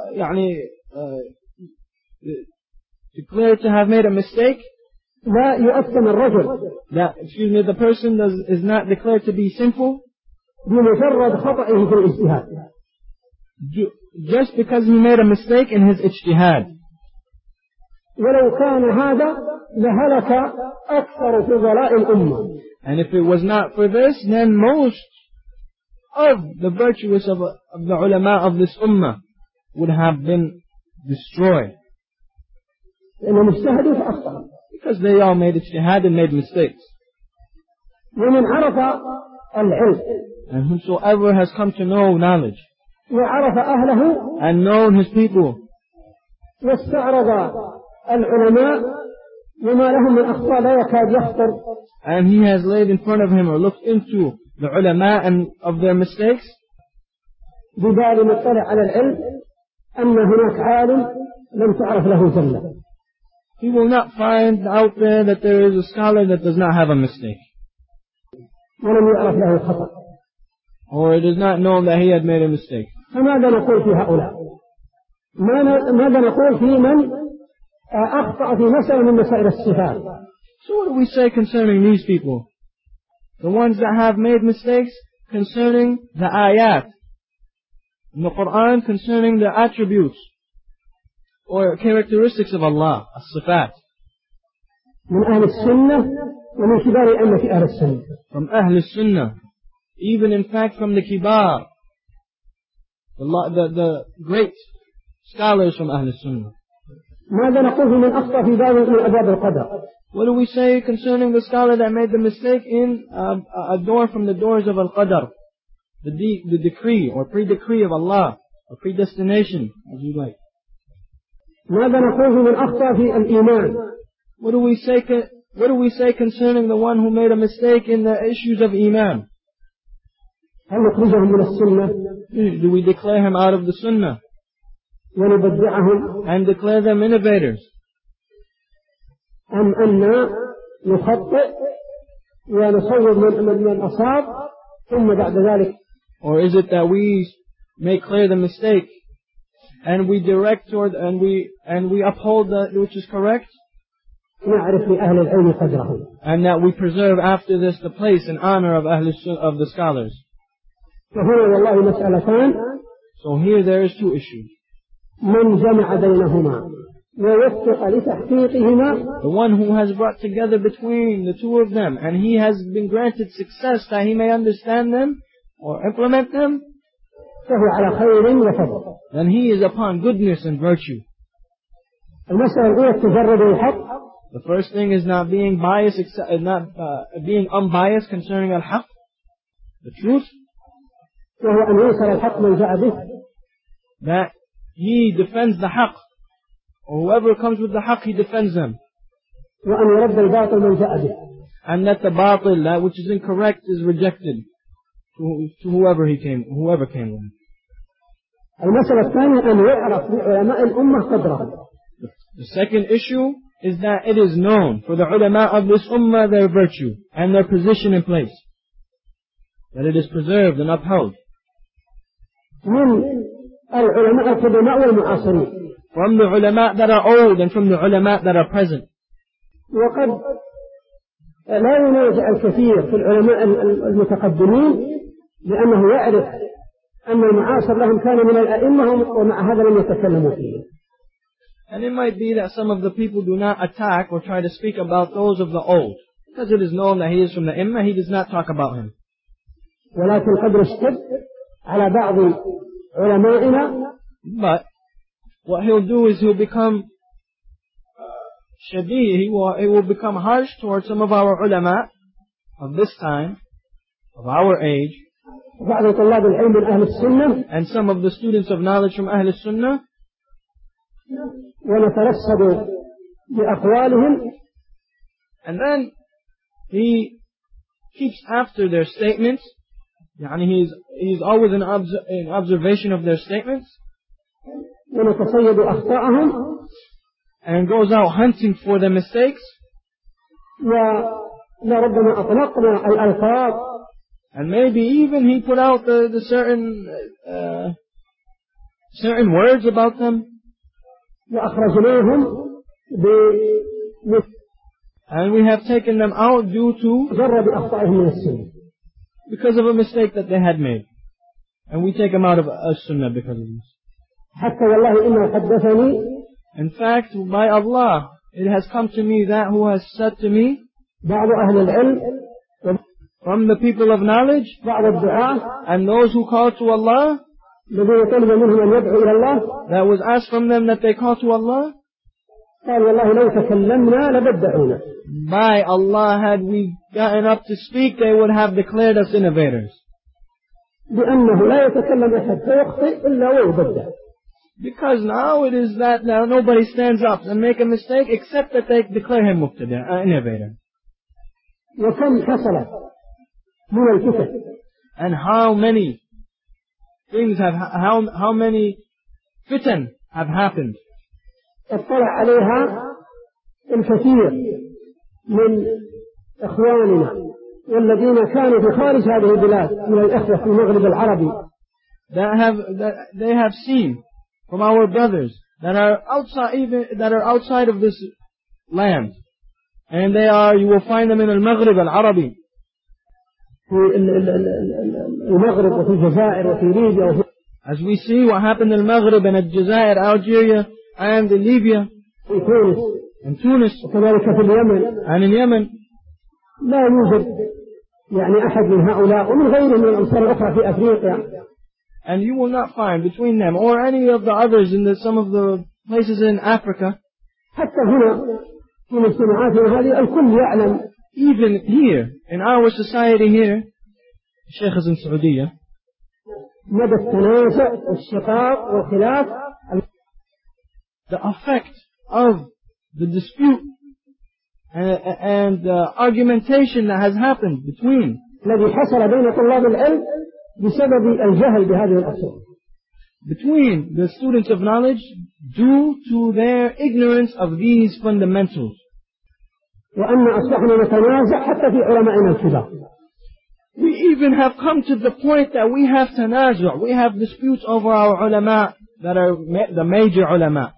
declared to have made a mistake. لا يؤثم الرجل. The person is not declared to be sinful بمجرد خطئه في الاجتهاد. Just because he made a mistake in his ijtihad. ولو كان هذا لهلك أكثر فضلاء الأمة. And if it was not for this, then most of the virtuous of the ulama of this ummah would have been destroyed. لأنهم اجتهدوا فأخطأوا. Because they all made ijtihad and made mistakes. ومن عرف العلم. And whosoever has come to know knowledge. وعرف أهله. And known his people. واستعرض العلماء وما لهم من أخطاء لا يكاد يخطر. And he has laid in front of him or looked into the ulama and of their mistakes. ببال مطلع على العلم أن هناك عالم لم تعرف له زلة. He will not find out there that there is a scholar that does not have a mistake. ولم يعرف له خطأ. Or it is not known that he had made a mistake. فماذا نقول في هؤلاء؟ ماذا نقول في من أخطأ في مسألة من مسائل الصفات؟ So what do we say concerning these people? The ones that have made mistakes concerning the ayat in the Quran, concerning the attributes or characteristics of Allah, as-sifat. من أهل السنة ومن كبار أئمة أهل السنة. From Ahl al-Sunnah, even in fact from the kibar, the great scholars from Ahl al-Sunnah. ماذا نقول من أخطأ في باب من أبواب القدر؟ What do we say concerning the scholar that made the mistake in a door from the doors of Al-Qadr, the decree or pre-decree of Allah, or predestination, as you like? ماذا نقول من أخطأ في الإيمان؟ What do we say concerning the one who made a mistake in the issues of Iman? هل نخرجهم من السنة؟ Do we declare him out of the Sunnah? ونبدعهم؟ And declare them innovators? أم أن نخطئ ونصور من أصاب ثم بعد ذلك؟ Or is it that we make clear the mistake and we direct toward and we uphold that which is correct? نعرف لأهل العلم قدرهم. And that we preserve after this the place and honor of the scholars. فهنا والله مسألتان. So here there is two issues. من جمع بينهما ووفق لتحقيقهما. The one who has brought together between the two of them and he has been granted success that he may understand them or implement them. فهو على خير وفضل. Then he is upon goodness and virtue. المسألة الأولى تجرد الحق. The first thing is not being biased, being unbiased concerning al-haq, the truth. وهو أن ينصر الحق من جاء به. That he defends the haq, or whoever comes with the haq, he defends them. وأن يرد الباطل من جاء به. And that the batil, that which is incorrect, is rejected to whoever came with him. المسألة الثانية أن يعرف لعلماء الأمة قدرهم. The second issue is that it is known for the ulama of this ummah their virtue and their position in place. That it is preserved and upheld. من العلماء القدماء والمعاصرين. From the ulama that are old and from the ulama that are present. وقد لا ينازع الكثير في العلماء المتقدمين لأنه يعرف أن المعاصر لهم كان من الأئمة ومع هذا لم يتكلموا فيه. And it might be that some of the people do not attack or try to speak about those of the old. Because it is known that he is from the Imma, he does not talk about him. ولكن قد اشتد على بعض علمائنا. But what he'll do is he'll become shadid, he will become harsh towards some of our ulama of this time, of our age, بعض طلاب العلم من أهل السنة, and some of the students of knowledge from Ahl al-Sunnah, ونترصد بأقوالهم. And then he keeps after their statements. يعني he's always in observation of their statements. ونتصيد أخطاءهم and goes out hunting for their mistakes, ولربما أطلقنا الألقاب and maybe even he put out the certain words about them, وأخرجناهم and we have taken them out due to بمجرد أخطائهم من السنة. because of a mistake that they had made, and we take them out of as-sunnah because of this. حتى والله إنه حدثني In fact, by Allah, it has come to me that who has said to me بعض أهل العلم from the people of knowledge بعض الدعاة and those who call to Allah, الذين طلب منهم أن يدعوا إلى الله that was asked from them that they call to Allah, قال والله لو تكلمنا لبدعونا. by Allah, had we gotten up to speak, they would have declared us innovators. لأنه لا يتكلم أحد فيخطئ إلا ويبدع. Because now it is that now nobody stands up and make a mistake except that they declare him muqtada, an innovator. وكم حصل من الفتن And how many things have, how many fitan have happened. اطلع عليها الكثير من إخواننا والذين كانوا في خارج هذه البلاد من الإخوة في المغرب العربي that they have seen from our brothers that are outside of this land, and you will find them in al-Maghrib al-Arabi, في المغرب وفي الجزائر وفي ليبيا as we see what happened in al-Maghrib and Algeria, Algeria and in Libya في تونس and Tunis وكذلك في اليمن and in Yemen. لا يوجد يعني أحد من هؤلاء ومن غيرهم من الأمصار الأخرى في أفريقيا. And you will not find between them or any of the others in some of the places in Africa, حتى هنا في مجتمعاتنا هذه الكل يعلم. even here in our society here, Sheikh is in Saudi, مدى التنازع والشقاق والخلاف, the effect of the dispute and the argumentation that has happened between الذي حصل بين طلاب العلم بسبب الجهل بهذه الأصول. Between the students of knowledge due to their ignorance of these fundamentals. وأن أصبحنا نتنازع حتى في علمائنا الكبار. We even have come to the point that we have tanazu', we have disputes over our ulama that are the major ulama.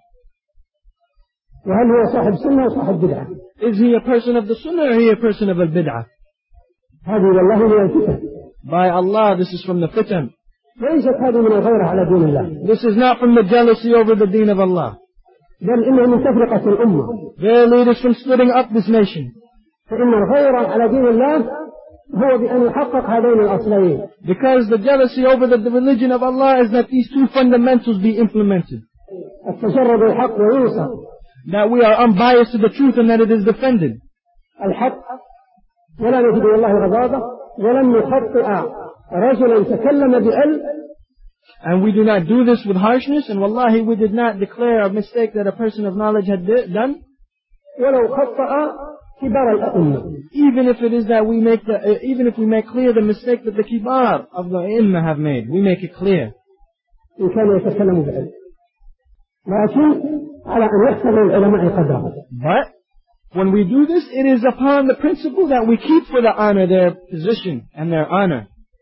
وهل هو صاحب سنة وصاحب بدعة؟ Is he a person of the sunnah or is he a person of al-bid'ah? هذه والله من الفتن. By Allah, this is from the fitan. ليست هذه من الغيرة على دين الله. This is not from the jealousy over the deen of Allah. بل إنه من تفرقة الأمة. Verily it is from splitting up this nation. فإن الغيرة على دين الله هو بأن يحقق هذين الأصلين. Because the jealousy over the religion of Allah is that these two fundamentals be implemented. التجرد الحق وينصر. That we are unbiased to the truth and that it is defended. الحق ولا نجد والله غضاضة ولن نخطئ رجلا تكلم بعلم. And we do not do this with harshness, and wallahi we did not declare a mistake that a person of knowledge had done. ولو خطأ كبار الأئمة. Even if it is that even if we make clear the mistake that the kibar of the imma have made, we make it clear. إن كان يتكلم بعلم. لكن على أن يحفظ العلماء قدرهم. But when we do this, it is upon the principle that we keep for the honor their position and their honor.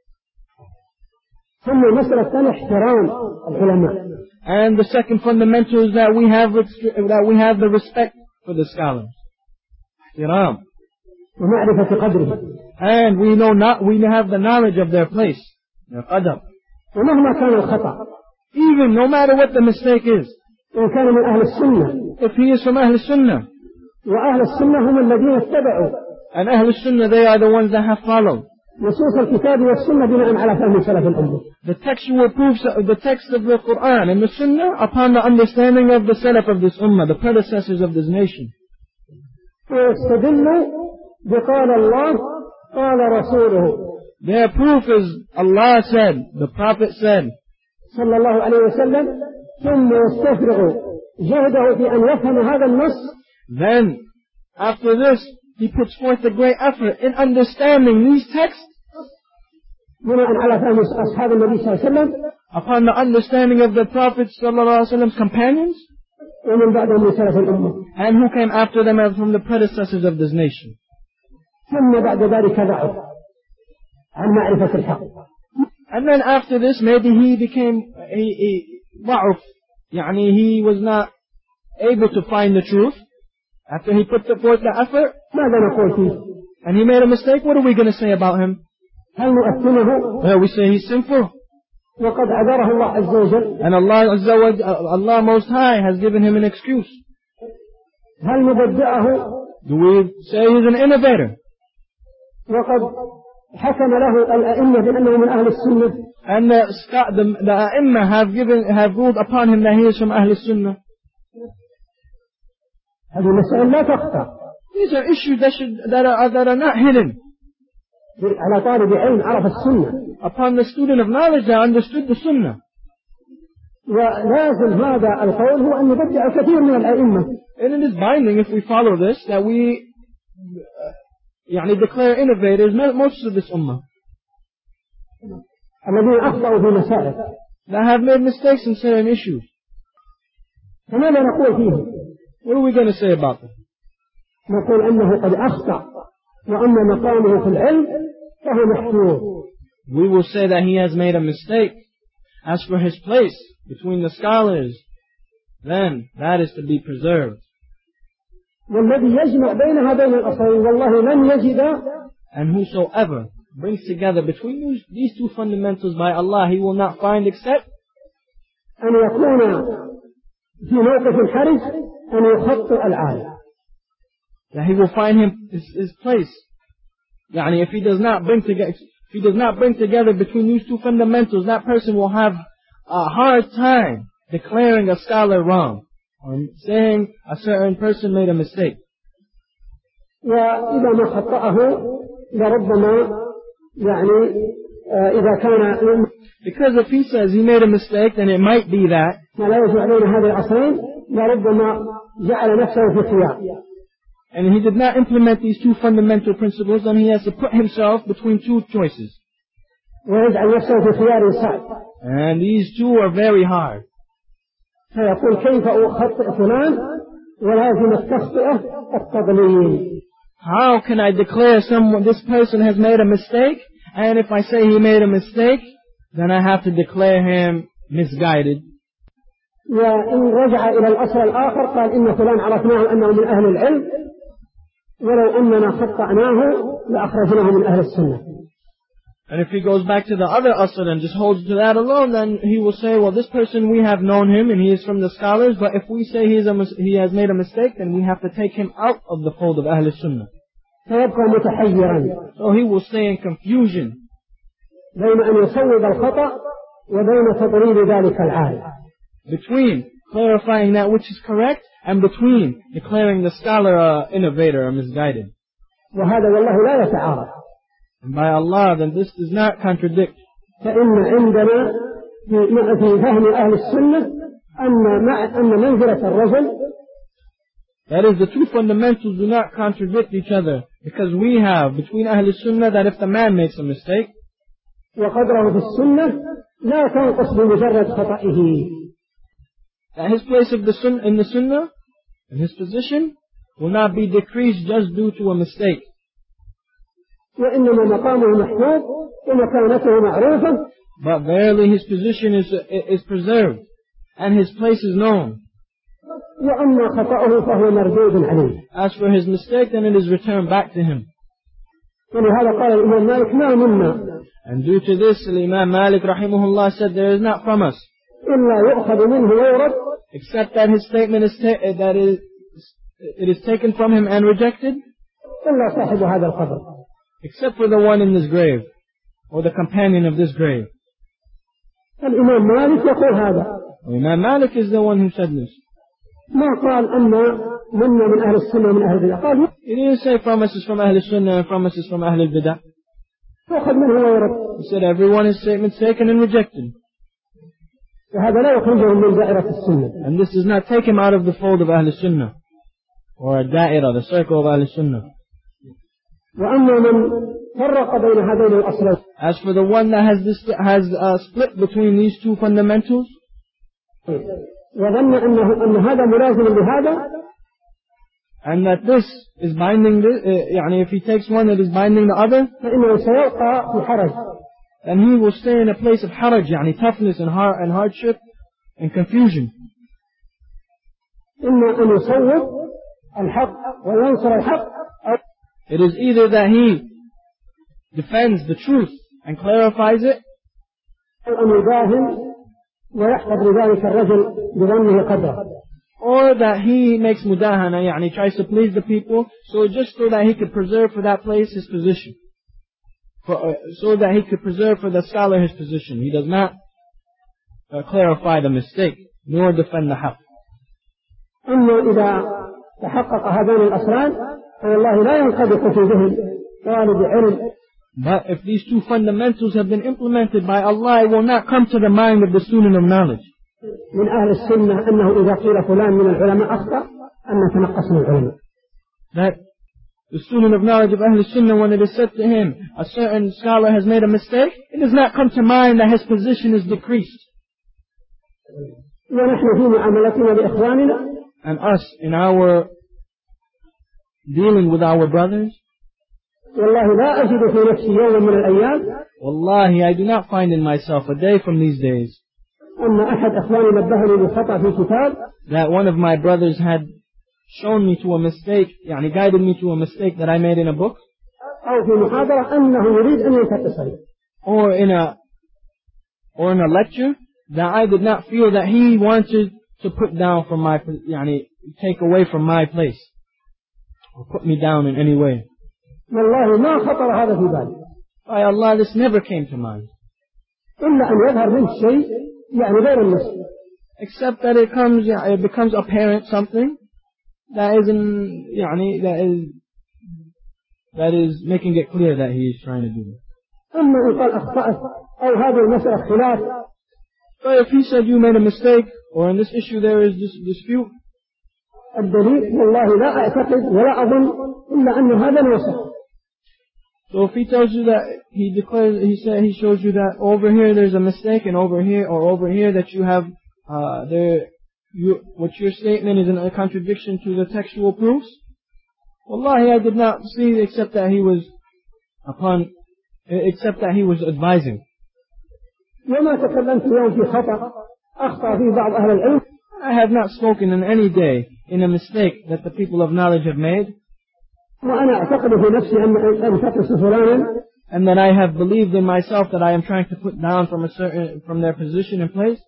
ثم المسألة الثانية احترام العلماء. And the second fundamental is that we have the respect for the scholars. احترام. ومعرفة قدره. And we have the knowledge of their place, their qadr. ومهما كان الخطأ. Even no matter what the mistake is. إن كان من أهل السنة. If he is from أهل السنة. وأهل السنة هم الذين اتبعوا. And أهل السنة, they are the ones that have followed نصوص الكتاب والسنة بناء على فهم سلف الأمة. the textual proofs, the text of the Quran and the Sunnah upon the understanding of the Salaf of this Ummah, the predecessors of this nation. ويستدل بقال الله قال رسوله. Their proof is Allah said, the Prophet said, صلى الله عليه وسلم, ثم يستفرغ جهده في أن يفهم هذا النص. Then, after this, he puts forth a great effort in understanding these texts بناء على فهم أصحاب النبي صلى الله عليه وسلم upon the understanding of the Prophet ﷺ's companions, ومن بعدهم من سلف الأمة. and who came after them as from the predecessors of this nation. ثم بعد ذلك ضعف عن معرفة الحق. And then after this, maybe he became ضعف, يعني he was not able to find the truth. After he put forth the effort, ماذا نقول فيه؟ and he made a mistake, what are we going to say about him? هل نؤثمه؟ Well, we say he's sinful. وقد عذره الله عز وجل. And Allah Most High has given him an excuse. هل نبدعه؟ Do we say he's an innovator? وقد حكم له الأئمة بأنه من أهل السنة. And the A'imma have ruled upon him that he is from Ahl Sunnah. هذه مسائل لا تخفى. These are issues that are not hidden. على طالب علم عرف السنة. Upon the student of knowledge that understood the Sunnah. ولازم هذا القول هو أن نبدع كثير من الأئمة. And it is binding if we follow this that we declare innovators most of this ummah. الذين أخطأوا في مسائل. That have made mistakes in certain issues. فماذا نقول فيهم؟ What are we going to say about them? نقول أنه قد أخطأ وأما مقامه في العلم فهو محفوظ. We will say that he has made a mistake. As for his place between the scholars, then that is to be preserved. والذي يجمع بين هذين الأصلين والله لن يجد. And whosoever brings together between these two fundamentals by Allah, he will not find except أن يكون في موقف حرج أن يخطئ العالم. That he will find his place. If he does not bring together between these two fundamentals, that person will have a hard time declaring a scholar wrong or saying a certain person made a mistake. وإذا ما خطأه لربما إذا كان because if he says he made a mistake, then it might be that ما لا يجمع بين هذه الأصلين لربما جعل نفسه في خيار. And he did not implement these two fundamental principles, then he has to put himself between two choices. ويجعل نفسه في خيار صعب. And these two are very hard. فيقول كيف أخطئ فلان ولازم التخطئة التضليل. How can I declare this person has made a mistake, and if I say he made a mistake, then I have to declare him misguided. وإن رجع إلى الأصل الآخر قال إن فلان عرفناه أنه من أهل العلم ولو أننا خطأناه لأخرجناه من أهل السنة. And if he goes back to the other asr and just holds to that alone, then he will say, well, this person, we have known him and he is from the scholars, but if we say he has made a mistake, then we have to take him out of the fold of Ahl Sunnah. فيبقى متحيرا. So he will stay in confusion بين أن يصوب الخطأ وبين تضليل ذلك العالم. Between clarifying that which is correct and between declaring the scholar innovator or misguided. وهذا والله لا يتعارض. And by Allah, then this does not contradict. فإن عندنا في فهم أهل السنة أن منزلة الرجل. That is, the two fundamentals do not contradict each other, because we have between Ahl Sunnah that if the man makes a mistake, وقدره في السنة لا تنقص بمجرد خطئه. That his place in the Sunnah, and his position, will not be decreased just due to a mistake. وإنما مقامه محفوظ ومكانته معروفة. But verily his position is preserved, and his place is known. وأما خطأه فهو مردود عليه. As for his mistake, then it is returned back to him. ولهذا قال الإمام مالك ما منا. And due to this, Imam Malik rahimahullah said, there is not from us إلا يؤخذ منه ويرد. Except that his statement it is taken from him and rejected. إلا صاحب هذا القبر. Except for the one in this grave, or the companion of this grave. الإمام مالك يقول هذا. Imam Malik is the one who said this. ما قال أن منا من أهل السنة ومن أهل البدع. قال He didn't say from us is from Ahl Sunnah and from us is from Ahl al-Bid'ah. يؤخذ منه ويرد. He said everyone's statement is taken and rejected. وهذا لا يخرجه من دائرة السنة. And this does not take him out of the fold of Ahl Sunnah, or da'ira, the circle of Ahl Sunnah. وأما من فرق بين هذين الأصلين As for the one that has split between these two fundamentals, وظن أن هذا ملازم لهذا, and that this is binding this, if he takes one that is binding the other, فإنه سيبقى في حرج. And he will stay in a place of haraj, toughness and hardship and confusion. إما أن يصوب الحق وينصر الحق, It is either that he defends the truth and clarifies it, أو أن يداهن ويحفظ لذلك الرجل بظنه قدره. or that he makes mudahana, he tries to please the people, so just so that he could preserve for that place his position. So that he could preserve for the scholar his position. He does not clarify the mistake, nor defend the haqq. أما إذا تحقق هذان الأصلان فوالله لا ينقدح في ذهن طالب علم. But if these two fundamentals have been implemented by Allah, it will not come to the mind of the student of knowledge. من أهل السنة أنه إذا قيل فلان من العلماء أخطأ أن نتنقص من العلماء. That the student of knowledge of Ahl Sunnah, when it is said to him, a certain scholar has made a mistake, it does not come to mind that his position is decreased. ونحن في معاملتنا لإخواننا, and us in our dealing with our brothers, والله لا أجد في نفسي يوم من الأيام, Wallahi, I do not find in myself a day from these days أن أحد أخواني نبهني بخطأ في كتاب, that one of my brothers had shown me to a mistake, guided me to a mistake that I made in a book, أو في محاضرة أنه يريد أن ينتقصني, or in a lecture, that I did not feel that he wanted to put down from my, take away from my place, or put me down in any way. والله ما خطر هذا في بالي. By Allah, this never came to mind. إلا أن يظهر منه شيء غير النص. Except that it becomes apparent something that is making it clear that he is trying to do it. أما إن قال أخطأت أو هذه المسألة خلاف, but if he said you made a mistake, or in this issue there is this dispute, الدليل والله لا أعتقد ولا أظن إلا أن هذا الوصف. So if he tells you that, he shows you that over here there's a mistake, and over here that you have, what your statement is in a contradiction to the textual proofs, wallahi, I did not see except that he was advising. وما تكلمت اليوم في خطأ أخطأ فيه بعض أهل العلم. I have not spoken in any day in a mistake that the people of knowledge have made, وأنا أعتقد في نفسي أن أنتقص فلانا, and that I have believed in myself that I am trying to put down from their position and place.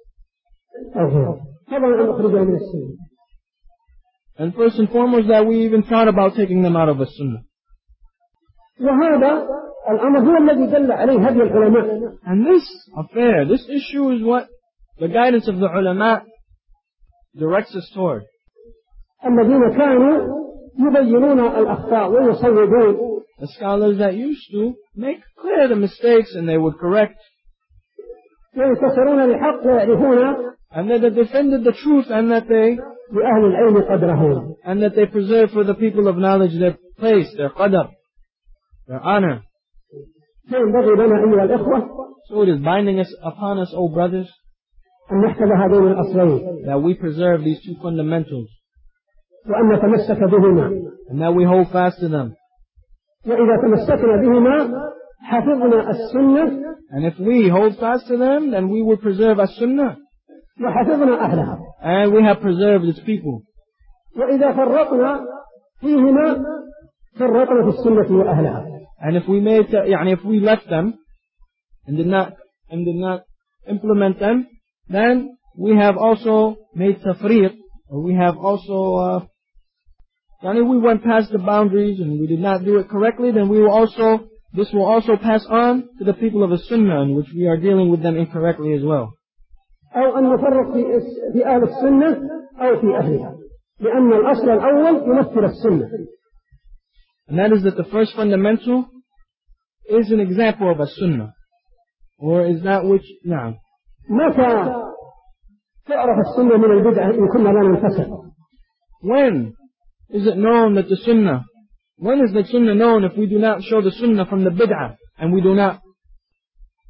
And first and foremost, that we even thought about taking them out of a sunnah. وهذا الأمر هو الذي دل عليه هدي العلماء. And this issue is what the guidance of the ulama directs us toward. الذين كانوا يبينون الأخطاء ويصوبون. The scholars that used to make clear the mistakes and they would correct. وينتصرون للحق ويعرفون. And that they defended the truth, and that they لأهل العلم قدرهم. And that they preserve for the people of knowledge their place, their qadr, their honor. فينبغي لنا أيها الإخوة, so it is binding upon us, O brothers, أن نحفظ هذين الأصلين, that we preserve these two fundamentals, وأن نتمسك بهما, and that we hold fast to them. وإذا تمسكنا بهما حفظنا السنة, and if we hold fast to them, then we will preserve as-sunnah, وحفظنا أهلها, and we have preserved its people. وإذا فرطنا فيهما فرطنا في السنة وأهلها. And if we if we left them and did not implement them, then we have also made tafriq, or we have also we went past the boundaries and we did not do it correctly, then this will also pass on to the people of the sunnah, in which we are dealing with them incorrectly as well. أو أن نفرق في أهل السنة أو في أهلها، لأن الأصل الأول يمثل السنة. And that is that the first fundamental is an example of a sunnah, or is that which now. متى تعرف السنة من البدعة إن كنا لا ننفصل؟ When is it known that the sunnah? When is the sunnah known if we do not show the sunnah from the bid'ah, and we do not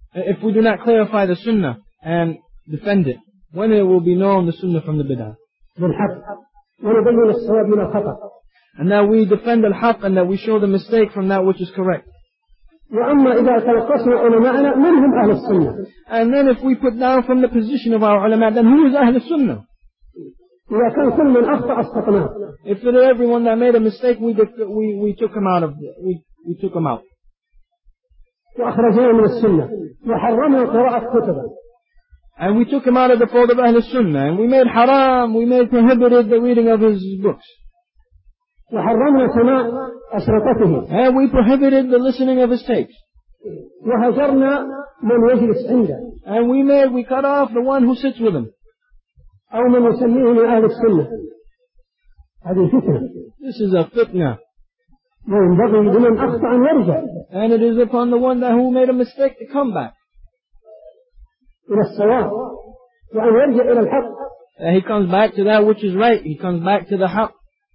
if we do not clarify the sunnah and defend it, when it will be known the sunnah from the bid'ah. بالحق ونبين الصواب من الخطأ. And that we defend al-haq and that we show the mistake from that which is correct. وأما إذا تلقصنا علماءنا منهم أهل السنة. And then if we put down from the position of our ulama, then who is Ahl Sunnah? إذا كان كل من أخطأ أسقطناه. If it is everyone that made a mistake, we took him out. We took him out. وأخرجناه من السنة وحرمنا قراءة كتبه. And we took him out of the fold of Ahl Sunnah, and we made prohibited the reading of his books. وحرمنا سماع أشرطته. And we prohibited the listening of his tapes. وهجرنا من يجلس عنده. And we cut off the one who sits with him. أو من يسميه من أهل السنة. هذه فتنة. This is a fitna. وينبغي لمن أخطأ أن يرجع. And it is upon the one who made a mistake to come back. إلى الصواب. وأن يرجع إلى الحق. And he comes back to that which is right. He comes back to the haqq.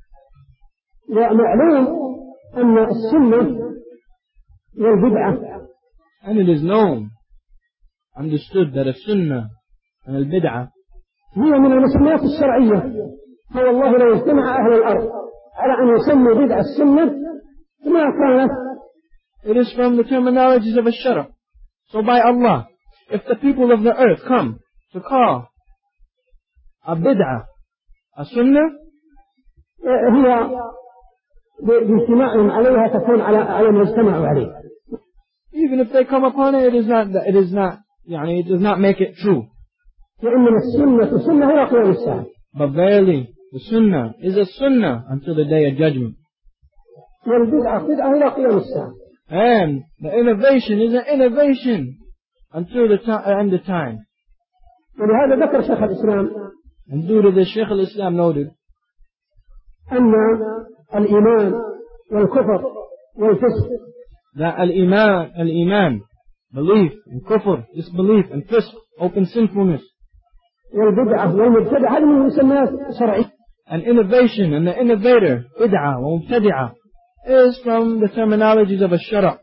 ومعلوم أن السنة والبدعة. And it is known, understood that a sunnah and al-bid'ah هي من المسميات الشرعية. فوالله لو اجتمع أهل الأرض على أن يسموا بدعة السنة ما كانت. It is from the terminologies of al-shara. So by Allah, if the people of the earth come to call a bid'ah a sunnah, هي باجتماعهم عليها تكون على ما اجتمعوا عليه. Even if they come upon it, it does not make it true. وإنما السنة سنة إلى قيام الساعة. But verily, the sunnah is a sunnah until the day of judgment. والبدعة بدعة إلى قيام الساعة. And the innovation is an innovation until the end of time. ولهذا ذكر شيخ الإسلام. And due to this, Shaykh al-Islam noted أن الإيمان والكفر والفسق. That al-iman, belief, and kufr, disbelief, and fisq, open sinfulness. والبدعة والمبتدع هذه من مسميات شرعية. And innovation and the innovator, bid'ah wa mubtadi'ah, is from the terminologies of al-shara'.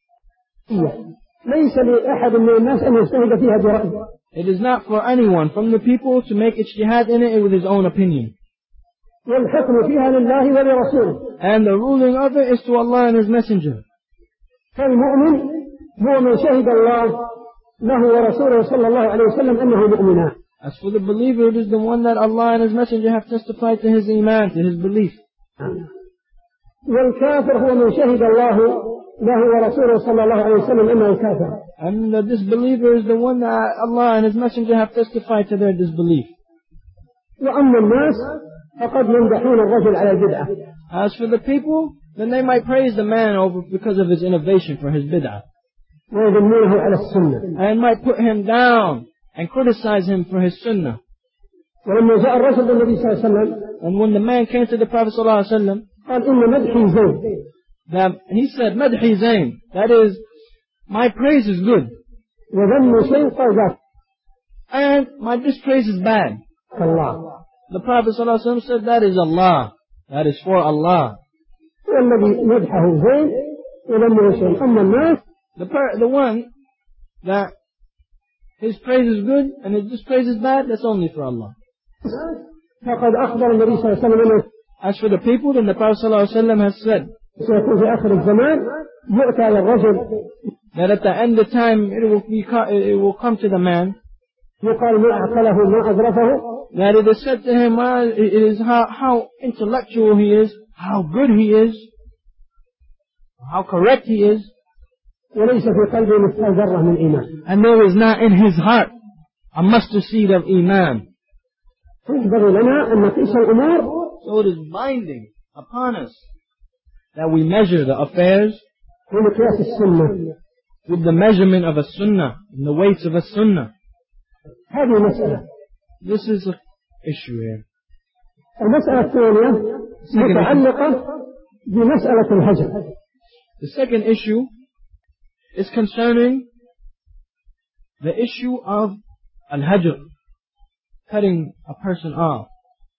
ليس لأحد من الناس أن يجتهد فيها برأيه. It is not for anyone from the people to make ijtihad in it with his own opinion. والحكم فيها لله ولرسوله. And the ruling of it is to Allah and His Messenger. فالمؤمن هو من شهد الله له ورسوله صلى الله عليه وسلم أنه مؤمنان. As for the believer, it is the one that Allah and His Messenger have testified to his iman, to his belief. والكافر هو من شهد الله له ورسوله صلى الله عليه وسلم أنه كافر. And the disbeliever is the one that Allah and His Messenger have testified to their disbelief. وأما الناس فقد يمدحون الرجل على البدعة. As for the people, then they might praise the man because of his innovation for his bid'ah. ويذمونه على السنة. And might put him down and criticize him for his sunnah. ولما جاء الرسول بالنبي صلى الله عليه وسلم. And when the man came to the Prophet صلى الله عليه وسلم, قال إن مدحي زين. that he said, madhi zain, that is, my praise is good. وذم شيء قال ذاك. And my dispraise is bad. الله. The Prophet ﷺ said, that is Allah. That is for Allah. والذي مدحه زين وذم شيء. أما الناس, the one that his praise is good and his dispraise is bad, that's only for Allah. فقد أخبر النبي صلى الله عليه وسلم. As for the people, then the Prophet ﷺ has said, سيكون في آخر الزمان يؤتى للرجل. that at the end of time it will come to the man. يقال ما أعقله ما أظرفه. That it is said to him, it is how intellectual he is, how good he is, how correct he is. وليس في قلبه مثقال ذرة من إيمان. And there is not in his heart a mustard seed of iman. ينبغي لنا أن نقيس الأمور. So it is binding upon us that we measure the affairs بمقياس السنة. with the measurement of a sunnah, and the weights of a sunnah. هذه مسألة. This is an issue here. المسألة الثانية متعلقة بمسألة الهجر. The second issue is concerning the issue of al-hajr, cutting a person off.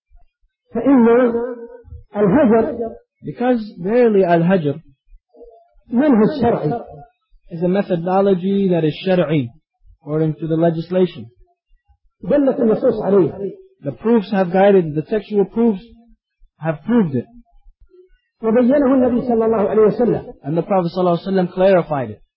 فإن الهجر Because verily al-hajr منهج شرعي. is a methodology that is shar'i, according to the legislation. دلت النصوص عليه. The proofs have guided, the textual proofs have proved it. وبينه النبي صلى الله عليه وسلم. And the Prophet ﷺ clarified it.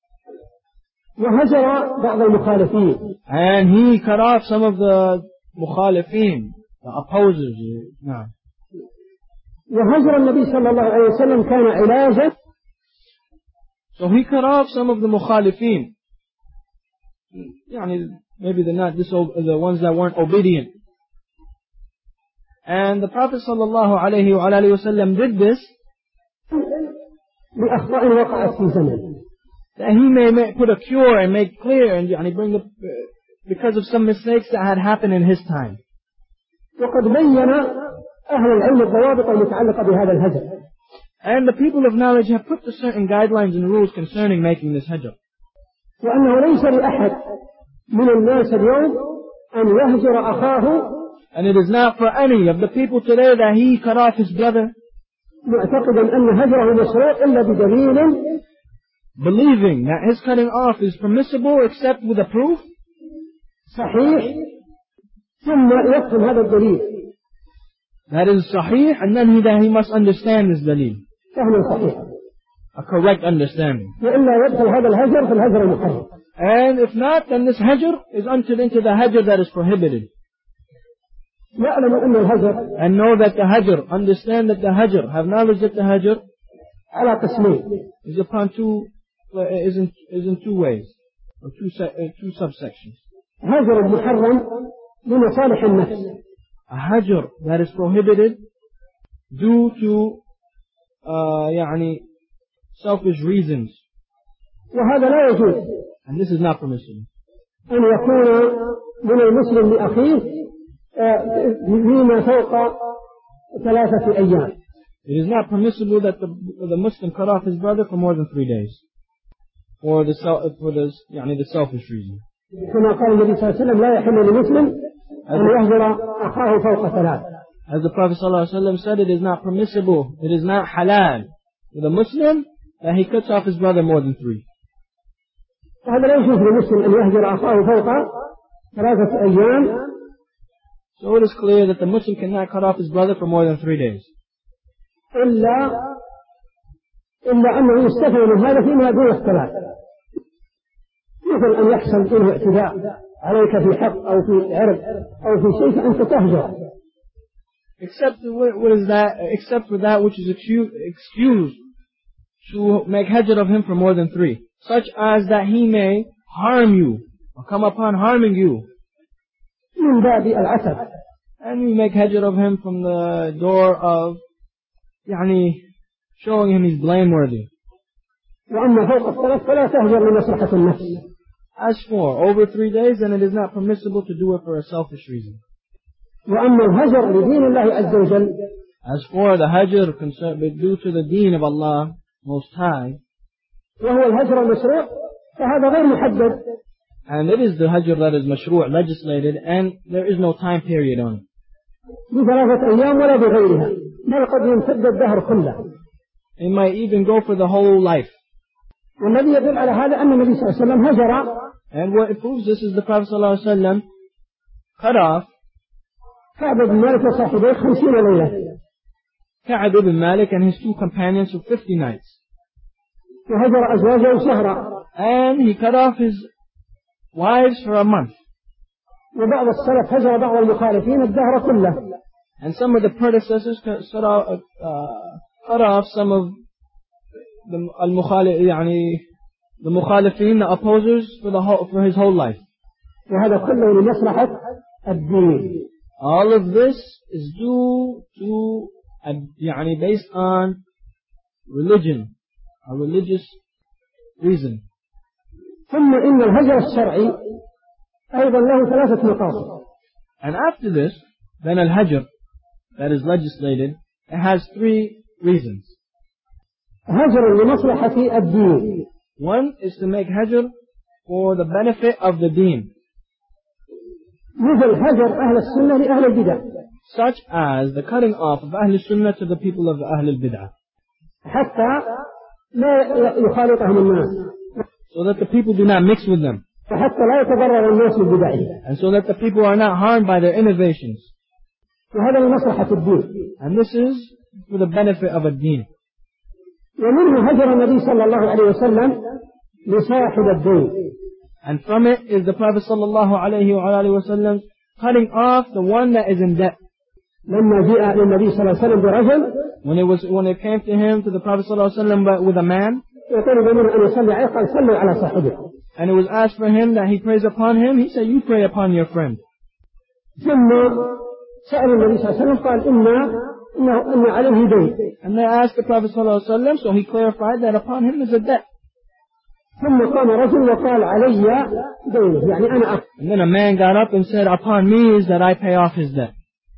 وهجر بعض المخالفين. And he cut off some of the mukhalifin, the opposers. No. وهجر النبي صلى الله عليه وسلم كان علاجا. So he cut off some of the mukhalifin. Maybe they're not the ones that weren't obedient. And the Prophet ﷺ did this بأخطاء وقعت في زمن. That he may put a cure and make clear and bring up because of some mistakes that had happened in his time. وقد بين أهل العلم الضوابط المتعلقة بهذا الهجر. And the people of knowledge have put the certain guidelines and rules concerning making this hajr. وأنه ليس لأحد من الناس اليوم أن يهجر أخاه. And it is not for any of the people today that he cut off his brother. معتقدا أن هجره مشروع إلا بدليل. Believing that his cutting off is permissible except with a proof. صحيح. ثم يفهم هذا الدليل. That is sahih, and then he must understand this dalil. فهم صحيح. A correct understanding. وإلا يدخل هذا الهجر في الهجر المحرم. And if not, then this hajr is entered into the hajr that is prohibited. يعلم أن الهجر. And know that the hajr, understand that the hajr, have knowledge that the hajr على قسمين. is in two ways, or two subsections. هجر محرم لمصالح النفس. A hajr that is prohibited due to selfish reasons. وهذا لا يجوز. And this is not permissible. أن يكون من المسلم لأخيه فيما فوق 3 أيام. It is not permissible that the Muslim cut off his brother for more than 3 days. For the selfish reason. كما قال النبي صلى الله عليه وسلم لا يحل للمسلم أن يهجر أخاه فوق 3. As the Prophet ﷺ said, it is not permissible, it is not halal for the Muslim that he cuts off his brother more than 3. هذا لا يجوز للمسلم أن يهجر أخاه فوق 3 أيام. So it is clear that the Muslim cannot cut off his brother for more than 3 days. إلا أنه يستثنى من هذا فيما دون الصلاة. مثل أن يحصل منه اعتداء عليك في حق أو في عرض أو في شيء فأنت تهجر. Except for that which is excused to make hajr of him for more than 3, such as that he may harm you or come upon harming you. من باب العسف. And we make hajr of him from the door of showing him he's blameworthy. وأما فوق 3 فلا تهجر لمصلحة النفس. As for over 3 days, then it is not permissible to do it for a selfish reason. وأما الهجر لدين الله عز وجل. As for the hajr due to the deen of Allah Most High, وهو الهجر المشروع فهذا غير محدد. And it is the hajr that is mashru' legislated, and there is no time period on it. ب3 أيام ولا بغيرها. بل قد يمتد الدهر كله. It might even go for the whole life. والذي يدل على هذا أن النبي صلى الله عليه وسلم هجر. And what proves this is the Prophet ﷺ cut off كعب بن مالك وصاحبيه 50 ليلة. Ka'b ibn Malik and his 2 companions for 50 nights. وهجر أزواجه شهرا. And he cut off his wives for a month. وبعض السلف هجر بعض المخالفين الدهر كله. And some of the predecessors cut off some of the mukhalifin, the opposers, for his whole life. وهذا كله لمصلحة الدين. All of this is due to based on religion, a religious reason. ثم إن الهجر الشرعي أيضا له 3 مقاصد. And after this, then al-hajr that is legislated, it has 3 reasons. هجر لمصلحة الدين. One is to make hajr for the benefit of the deen. مثل هجر أهل السنة لأهل البدع. Such as the cutting off of Ahl Sunnah to the people of Ahl al-Bid'ah. حتى لا يخالطهم الناس. so that the people do not mix with them, وحتى لا يتضرر الناس ببدعهم. and so that the people are not harmed by their innovations. وهذا لمصلحة الدين. And this is for the benefit of a deen. ومنه هجر النبي صلى الله عليه وسلم لصاحب الدين. And from it is the Prophet sallallahu alayhi wa sallam cutting off the one that is in debt. لما جاء للنبي صلى الله عليه وسلم برجل When it came to him, to the Prophet sallallahu alayhi wa sallam, with a man, وطلب منه أن يصلي عليه قال صلوا على صاحبكم. and it was asked for him that he prays upon him, he said, you pray upon your friend. ثم سأل النبي صلى الله عليه وسلم قال إن عليه دين. And they asked the Prophet sallallahu alayhi wa sallam, so he clarified that upon him is a debt. ثم قام رجل وقال علي دين يعني أنا أخ. And then a man got up and said, upon me is that I pay off his debt.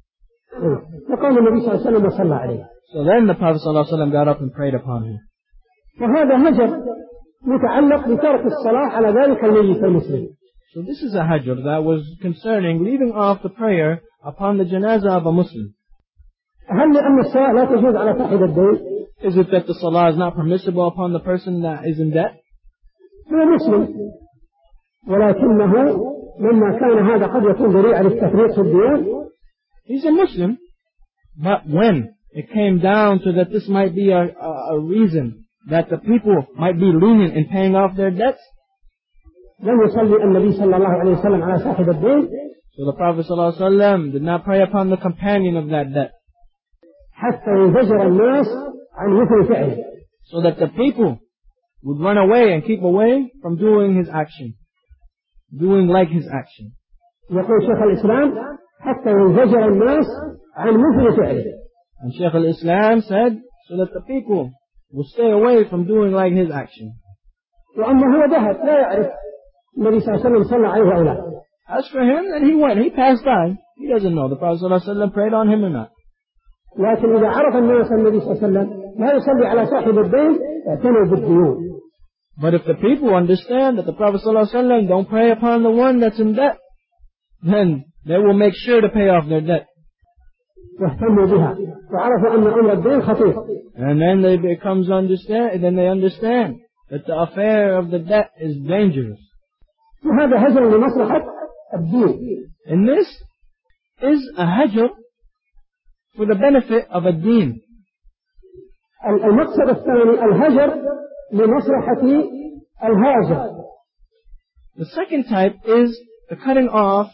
فقام النبي صلى الله عليه وسلم وصلى عليه. So then the Prophet sallallahu alayhi wa sallam got up and prayed upon him. وهذا هجر متعلق بترك الصلاة على ذلك الميت المسلم. So this is a hajr that was concerning leaving off the prayer upon the janazah of a Muslim. هل لأن الصلاة لا تجوز على صاحب الدين؟ Is it that the salah is not permissible upon the person that is in debt? هو مسلم ولكنه لما كان هذا قد يكون ذريعة للتفريط في الدين. He's a Muslim, but when it came down to that this might be a reason that the people might be lenient in paying off their debts, لم يصلي النبي صلى الله عليه وسلم على صاحب الدين. So the Prophet ﷺ did not pray upon the companion of that debt, حتى ينزجر الناس عن مثل فعله. So that the people would run away and keep away from doing his action, doing like his action. يقول شيخ الإسلام حتى ينزجر الناس عن مثل فعله. And Shaykh al-Islam said, so that the people will stay away from doing like his action. وأما هو ذهب لا يعرف النبي صلى الله عليه وسلم صلى عليه أو لا. As for him, then he went, he passed by. He doesn't know the Prophet ﷺ prayed on him or not. لكن إذا عرف الناس النبي صلى الله عليه وسلم لا يصلي على صاحب الدين اعتنوا بالديون. But if the people understand that the Prophet ﷺ don't pray upon the one that's in debt, then they will make sure to pay off their debt. واهتموا بها وعرفوا أن أمر الدين خطير. And then they understand that the affair of the debt is dangerous. وهذا هجر لمصلحة الدين. And this is a hajr for the benefit of a deen. المقصد الثاني الهجر لمصلحة الهاجر. The second type is the cutting off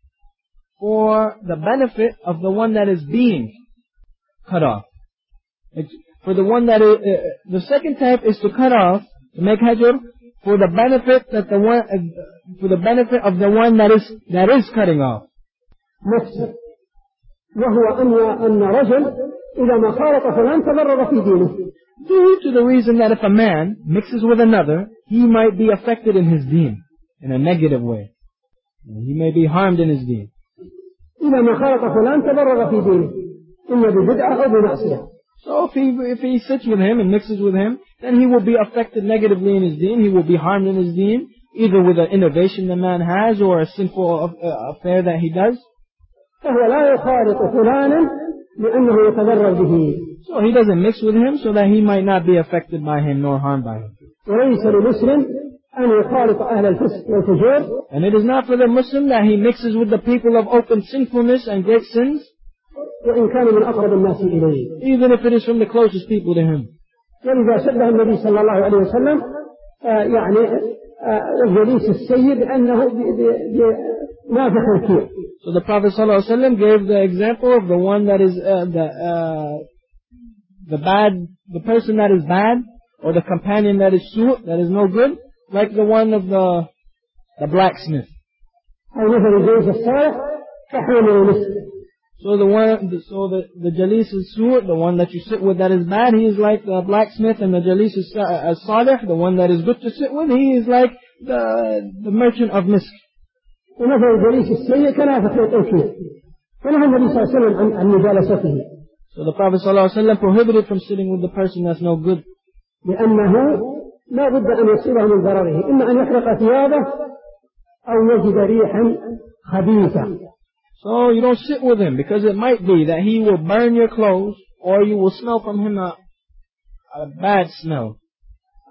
for the benefit of the one that is being cut off. For the one that is, the second type is to cut off, to make hajr for the benefit for the benefit of the one that is cutting off. نفسه وهو أن رجل إذا ما خالط فلان تضرر في دينه. Due to the reason that if a man mixes with another, he might be affected in his deen in a negative way. He may be harmed in his deen. إذا ما خالط فلان تضرر في دينه إما ببدعة أو بمعصية. So if he sits with him and mixes with him, then he will be affected negatively in his deen. He will be harmed in his deen, either with an innovation the man has or a sinful affair that he does. فهو لا يخالط فلانا لأنه يتضرر به. So he doesn't mix with him so that he might not be affected by him nor harmed by him. وليس لمسلم أن يخالط أهل الفسق والفجور. And it is not for the Muslim that he mixes with the people of open sinfulness and great sins, وإن كان من أقرب الناس إليه. even if it is from the closest people to him. ولذا شبه النبي صلى الله عليه وسلم يعني الجليس السيء بأنه نافخ الكير. So the Prophet ﷺ gave the example of the one that is the person that is bad, or the companion that is su', that is no good, like the one of the blacksmith. So the jalis is su', the one that you sit with that is bad, he is like the blacksmith, and the jalis is salih, the one that is good to sit with, he is like the merchant of misk. ومثل الجليس السيء كنافخ الكير. فنهى النبي صلى الله عليه وسلم عن مجالسته. So the Prophet ﷺ prohibited from sitting with the person that's no good. لأنه لا بد أن يصيبه من ضرره، إما أن يحرق ثيابه أو يجد ريحا خبيثة. So you don't sit with him because it might be that he will burn your clothes or you will smell from him a bad smell.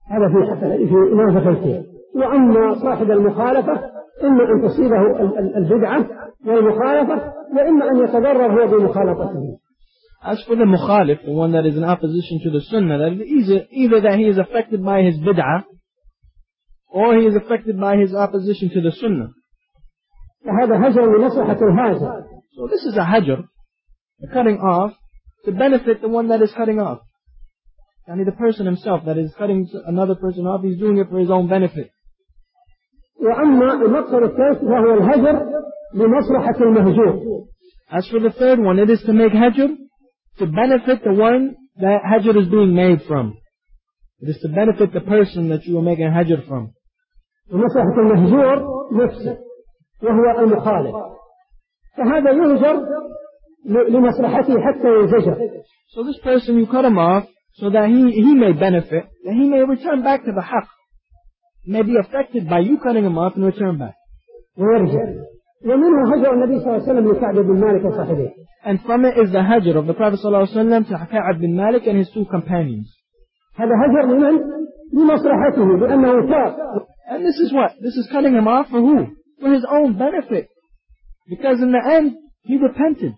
هذا في نافخ الكيل. وأما صاحب المخالفة إما أن تصيبه البدعة والمخالفة وإما أن يتضرر هو بمخالفته. As for the mukhalif, the one that is in opposition to the sunnah, that is either that he is affected by his bid'ah or he is affected by his opposition to the sunnah. فهذا هجر لمصلحة الهاجر. So this is a hajr, a cutting off, to benefit the one that is cutting off. And the person himself that is cutting another person off, he's doing it for his own benefit. وأما المقصد الثالث فهو الهجر لمصلحة المهجور. As for the third one, it is to make hajr to benefit the one that hajr is being made from. It is to benefit the person that you are making hajr from. ومصلحة المهجور نفسه وهو المخالف. فهذا يهجر لمصلحته حتى ينزجر. So this person, you cut him off so that he may benefit, that he may return back to the haqq. May be affected by you cutting him off and return back. ويرجع. ومنه هجر النبي صلى الله عليه وسلم لكعب بن مالك وصاحبه. And from it is the hajr of the Prophet صلى الله عليه وسلم to Ka'b bin Malik and his two companions. هذا هجر لمن؟ لمصلحته لأنه تاب. And this is what? This is cutting him off for who? For his own benefit. Because in the end, he repented.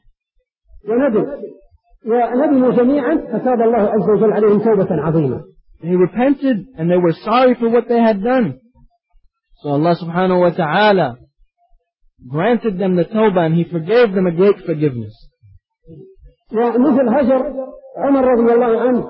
وندموا جميعا فتاب الله عز وجل عليهم توبة عظيمة. They repented and they were sorry for what they had done. So Allah subhanahu wa ta'ala granted them the tawbah and He forgave them a great forgiveness. ومثل هجر عمر رضي الله عنه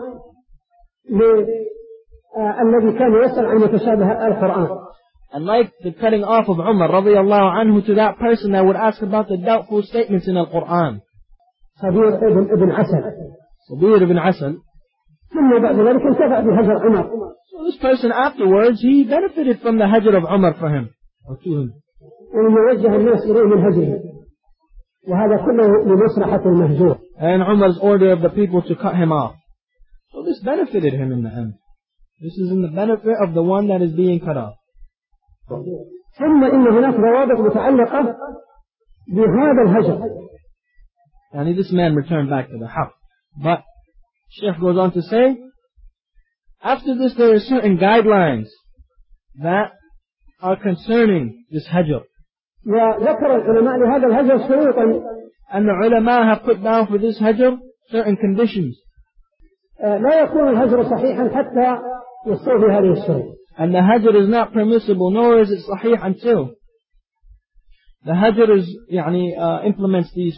الذي كان يسأل عن متشابه القرآن. And like the cutting off of Umar radiallahu anhu to that person that would ask about the doubtful statements in the Quran. صبير ابن عسل. صبير ibn Asal. ثم بعد ذلك انتفع بهجر عمر. So this person afterwards, he benefited from the hajr of Umar for him, or to him. ويوجه الناس إليه من هجره. وهذا كله لمصلحة المهجور. And Umar's order of the people to cut him off. So this benefited him in the end. This is in the benefit of the one that is being cut off. ثم إن هناك روابط متعلقة بهذا الهجر. And this man returned back to the haqq. But Shaykh goes on to say, after this there are certain guidelines that are concerning this hajr. وذكر العلماء لهذا الهجر شروطا. And the ulama have put down for this hajr certain conditions. لا يكون الهجر صحيحا حتى يستوفي هذه الشروط. And the hajr is not permissible, nor is it sahih until the hajr is implements these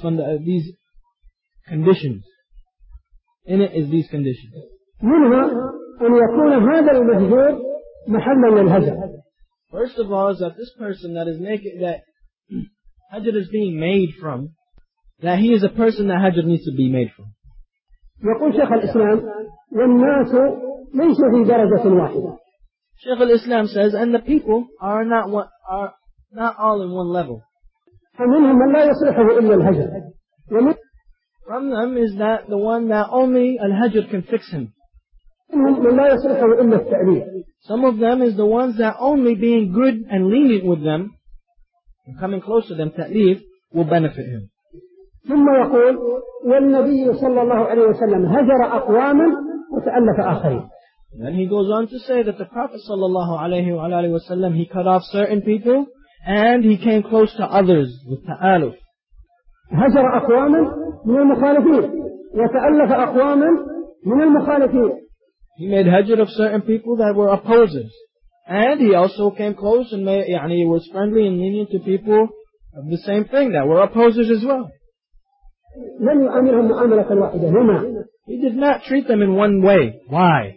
conditions. In it is these conditions. منها أن يكون هذا المهجور محلا للهجر. First of all is that this person that is naked, that hajr is being made from, that he is a person that hajr needs to be made from. يقول شيخ الإسلام والناس ليسوا في درجة واحدة. Shaykh al-Islam says, and the people are not all in one level. فمنهم من لا يصلحه إلا الهجر. From them is that the one that only al-hajr can fix him. من لا يصلحه إلا التأليف. Some of them is the ones that only being good and lenient with them, and coming close to them, ta'leef, will benefit him. ثم يقول والنبي صلى الله عليه وسلم هجر أقواما وتألف آخرين. Then he goes on to say that the Prophet sallallahu alayhi wa alayhi wa sallam, he cut off certain people and he came close to others with ta'aluf. هجر أقواما من المخالفين وتألف أقواما من المخالفين. He made hajr of certain people that were opposers. And he also came close and he was friendly and lenient to people of the same thing that were opposers as well. لم يعاملهم معاملة واحدة. لما؟ He did not treat them in one way. Why?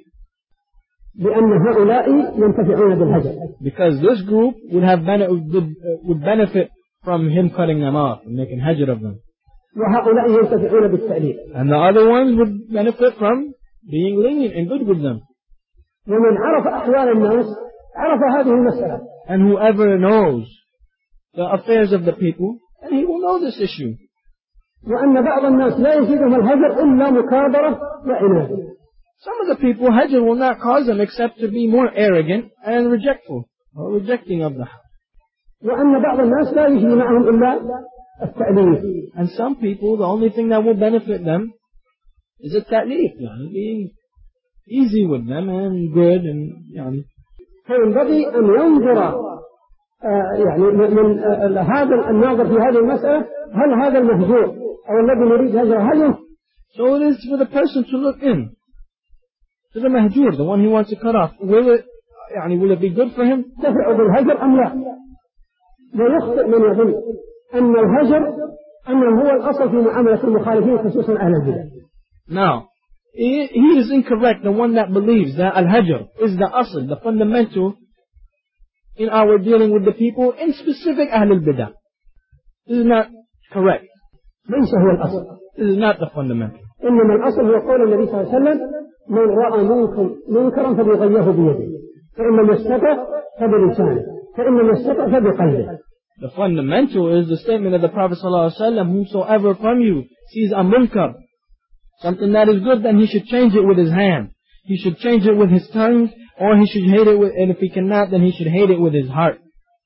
لأن هؤلاء ينتفعون بالهجر. Because this group would benefit from him cutting them off and making hajr of them. وهؤلاء ينتفعون بالتأليف. And the other ones would benefit from being lenient and good with them. ومن عرف أحوال الناس عرف هذه المسألة. And whoever knows the affairs of the people, and he will know this issue. وأن بعض الناس لا يزيدهم الهجر إلا مكابرة وعناد. Some of the people, hajr will not cause them except to be more arrogant and rejecting of the haqq. وأن بعض الناس لا يجي معهم إلا التأليف. And some people, the only thing that will benefit them is a ta'leef, being easy with them and good and يعني. فينبغي أن ينظر يعني من هذا الناظر في هذه المسألة هل هذا المهجور أو الذي نريد هجره هل So it is for the person to look in to the mahjur, the one he wants to cut off. Will it be good for him? تفرع بالهجر أم لا؟ ويخطئ من يظن أن الهجر أنه هو الأصل في معاملة المخالفين خصوصا أهل البدع. Now, he is incorrect, the one that believes that al-hajr is the asl, the fundamental in our dealing with the people, in specific Ahl al-Bidah. This is not correct. ليس هو الأصل. This is not the fundamental. إنما الأصل هو قول النبي صلى الله عليه وسلم من رأى منكم منكرا فليغيره بيده فإن لم يستطع فبلسانه فإن لم يستطع فبقلبه. The fundamental is the statement of the Prophet ﷺ, whosoever from you sees a munkar, something that is good, then he should change it with his hand. He should change it with his tongue, or he should hate it with, and if he cannot, then he should hate it with his heart.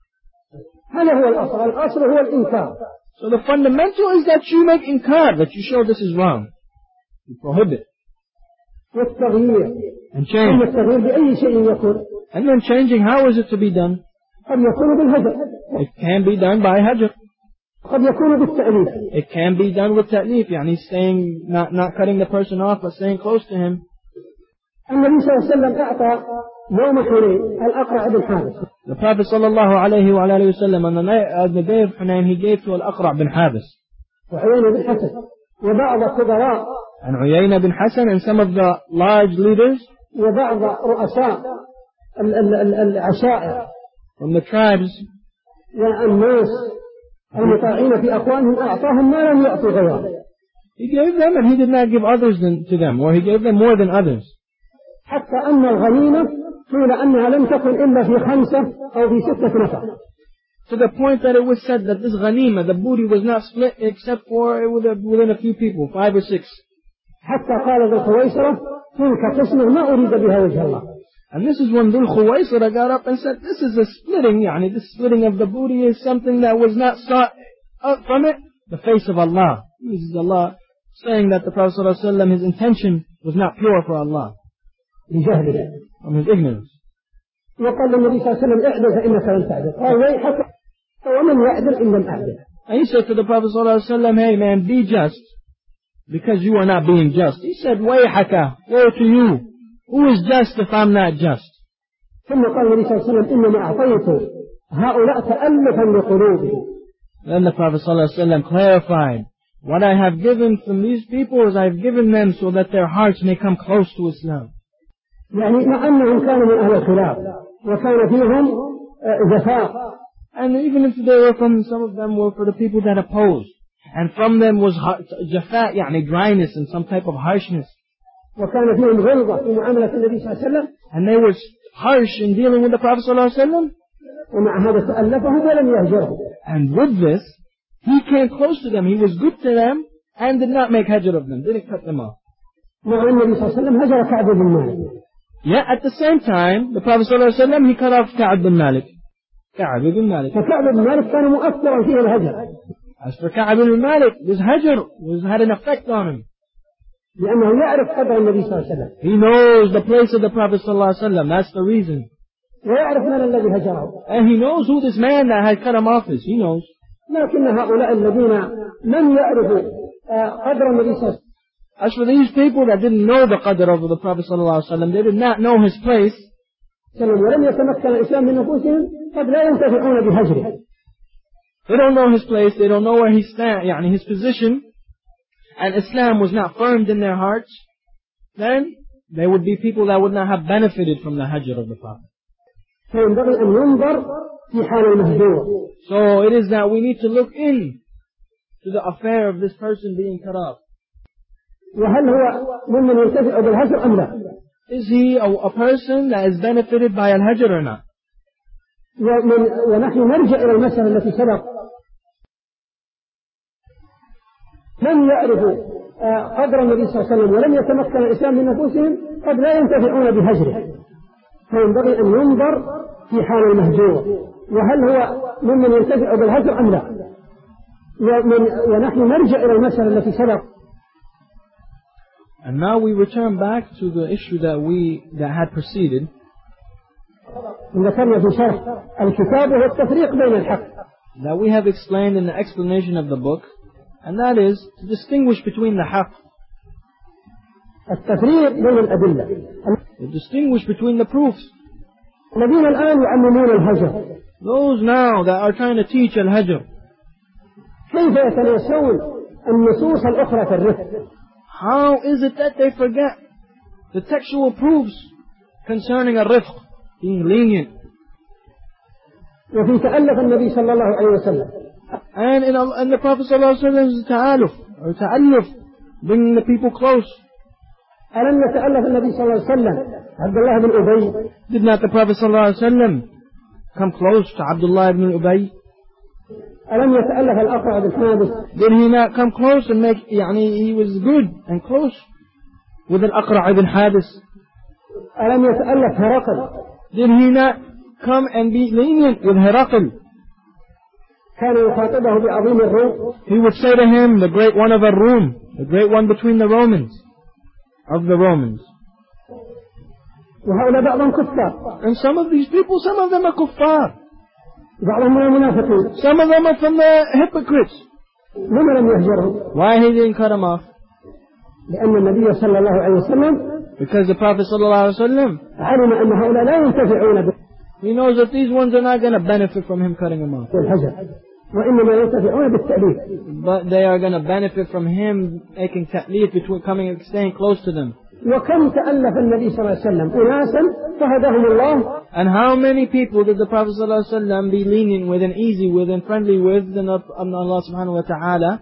هذا هو الأصل. الأصل هو الإنكار. So the fundamental is that you make inkar, that you show this is wrong. You prohibit. والتغيير. And change. التغيير بأي شيء يكون. And then changing, how is it to be done? قد يكون بالهجر. It can be done by hajr. قد يكون بالتأليف. It can be done with ta'lif, يعني staying, not cutting the person off, but staying close to him. النبي صلى الله عليه وسلم أعطى يوم حنين الأقرع بن حابس. The Prophet sallallahu alayhi wa alayhi wa sallam, on the day of Hunayn, he gave to al-Aqra' bin Habis. وعيينة بن حسن وبعض الكبراء. And Uyayna bin Hasan and some of the large leaders. وبعض رؤساء العشائر. From the tribes. والناس المطاعين في أقوامهم أعطاهم ما لم يعطوا غيره. He gave them and he did not give others to them, or he gave them more than others. حتى أن الغنيمة قيل أنها لم تكن إلا في 5 أو في 6 نفر. To the point that it was said that this ghanima, the booty, was not split except for within a few people, 5 or 6. حتى قال ذو الخويصرة تلك قسمة ما أريد بها وجه الله. And this is when Dhul Khuwaisara got up and said, this is a splitting, yani this splitting of the booty is something that was not sought out from it, the face of Allah. This is Allah saying that the Prophet ﷺ, his intention was not pure for Allah. لجهله. From his ignorance. وقال النبي صلى الله عليه وسلم اعدل فإنك لن تعدل. قال ويحك ومن يعدل إن لم أعدل. And he said to the Prophet ﷺ, hey man, be just, because you are not being just. He said, ويحك, woe to you. Who is just if I'm not just? ثم قال النبي صلى الله عليه وسلم إنما أعطيت هؤلاء تألفا لقلوبهم. Then the Prophet ﷺ clarified, what I have given from these people is I have given them so that their hearts may come close to Islam. يعني مع أنهم كانوا من أهل الخلاف وكان فيهم جفاء. And even if they were from, some of them were for the people that opposed. And from them was jafa, يعني dryness and some type of harshness. وكان فيهم غلظة في معاملة النبي صلى الله عليه وسلم. And they were harsh in dealing with the Prophet صلى الله عليه وسلم. ومع هذا تألفهم ولم يهجرهم. And with this, he came close to them. He was good to them and did not make hajr of them. Didn't cut them off. مع النبي صلى الله عليه وسلم هجر كعب بن مالك. Yet at the same time, the Prophet صلى الله عليه وسلم, he cut off Ka'b bin Malik. Ka'b bin Malik. فكعب بن مالك كان مؤثرا فيه الهجر. As for Ka'b bin Malik, this hajr had an effect on him. لأنه يعرف قدر النبي صلى الله عليه وسلم. He knows the place of the Prophet صلى الله عليه وسلم. That's the reason. ويعرف من الذي هجره. And he knows who this man that had cut him off is. He knows. لكن هؤلاء الذين لم يعرفوا قدر النبي صلى الله عليه وسلم. As for these people that didn't know the qadr of the Prophet sallallahu alaihi wasallam, they did not know his place. ولم يتمكن الإسلام من نفوسهم قد لا ينتفعون بهجره. They don't know his place. They don't know where he stands, يعني his position. And Islam was not firmed in their hearts. Then they would be people that would not have benefited from the hajr of the Prophet. فينبغي أن ينظر في حال المهجور. So it is that we need to look in to the affair of this person being cut off. وهل هو ممن ينتفع بالهجر أم لا؟ Is he a person that is benefited by al-hajr or not? ونحن نرجع إلى المسألة التي سبق. لم يعرفوا قدر النبي صلى الله عليه وسلم ولم يتمكن الإسلام من نفوسهم قد لا ينتفعون بهجره. فينبغي أن ينظر في حال المهجور. وهل هو ممن ينتفع بالهجر أم لا؟ ونحن نرجع إلى المسألة التي سبق. And now we return back to the issue that had preceded. ذكرنا في شرح الكتاب هو التفريق بين الحق. That we have explained in the explanation of the book, and that is to distinguish between the haqq. التفريق بين الأدلة. To distinguish between the proofs. الذين الآن يعلمون الهجر. Those now that are trying to teach al-hajr. كيف يتناسون النصوص الأخرى في الرفق؟ How is it that they forget the textual proofs concerning al-rifq, being lenient? وفي تألف النبي صلى الله عليه وسلم. And in the Prophet sallallahu alaihi wasallam's ta'alluf, bringing the people close. ألم يتألف النبي صلى الله عليه وسلم عبد الله بن أبي؟ Did not the Prophet sallallahu alaihi wasallam come close to Abdullah ibn Ubay? ألم يتألف الأقرع بن حابس؟ Did he not come close and he was good and close with al-Aqra' ibn Habis? ألم يتألف هرقل؟ Did he not come and be lenient with Herakl? كان يخاطبه بعظيم الروم. He would say to him, the great one of Ar-Rum, the great one between the Romans, of the Romans. وهؤلاء بعضهم كفار. And some of these people, some of them are kuffar. بعضهم من المنافقين. Some of them are from the hypocrites. لما لم يهجرهم؟ Why he didn't cut them off? لأن النبي صلى الله عليه وسلم Because the Prophet sallallahu alaihi wasallam, علم أن هؤلاء لا ينتفعون he knows that these ones are not going to benefit from him cutting them off. بالهجر وإنما ينتفعون بالتأليف. But they are going to benefit from him making ta'lif, between coming and staying close to them. وكم تألف النبي صلى الله عليه وسلم أناسا فهداهم الله. And how many people did the Prophet ﷺ be lenient with and easy with and friendly with, and Allah subhanahu wa ta'ala,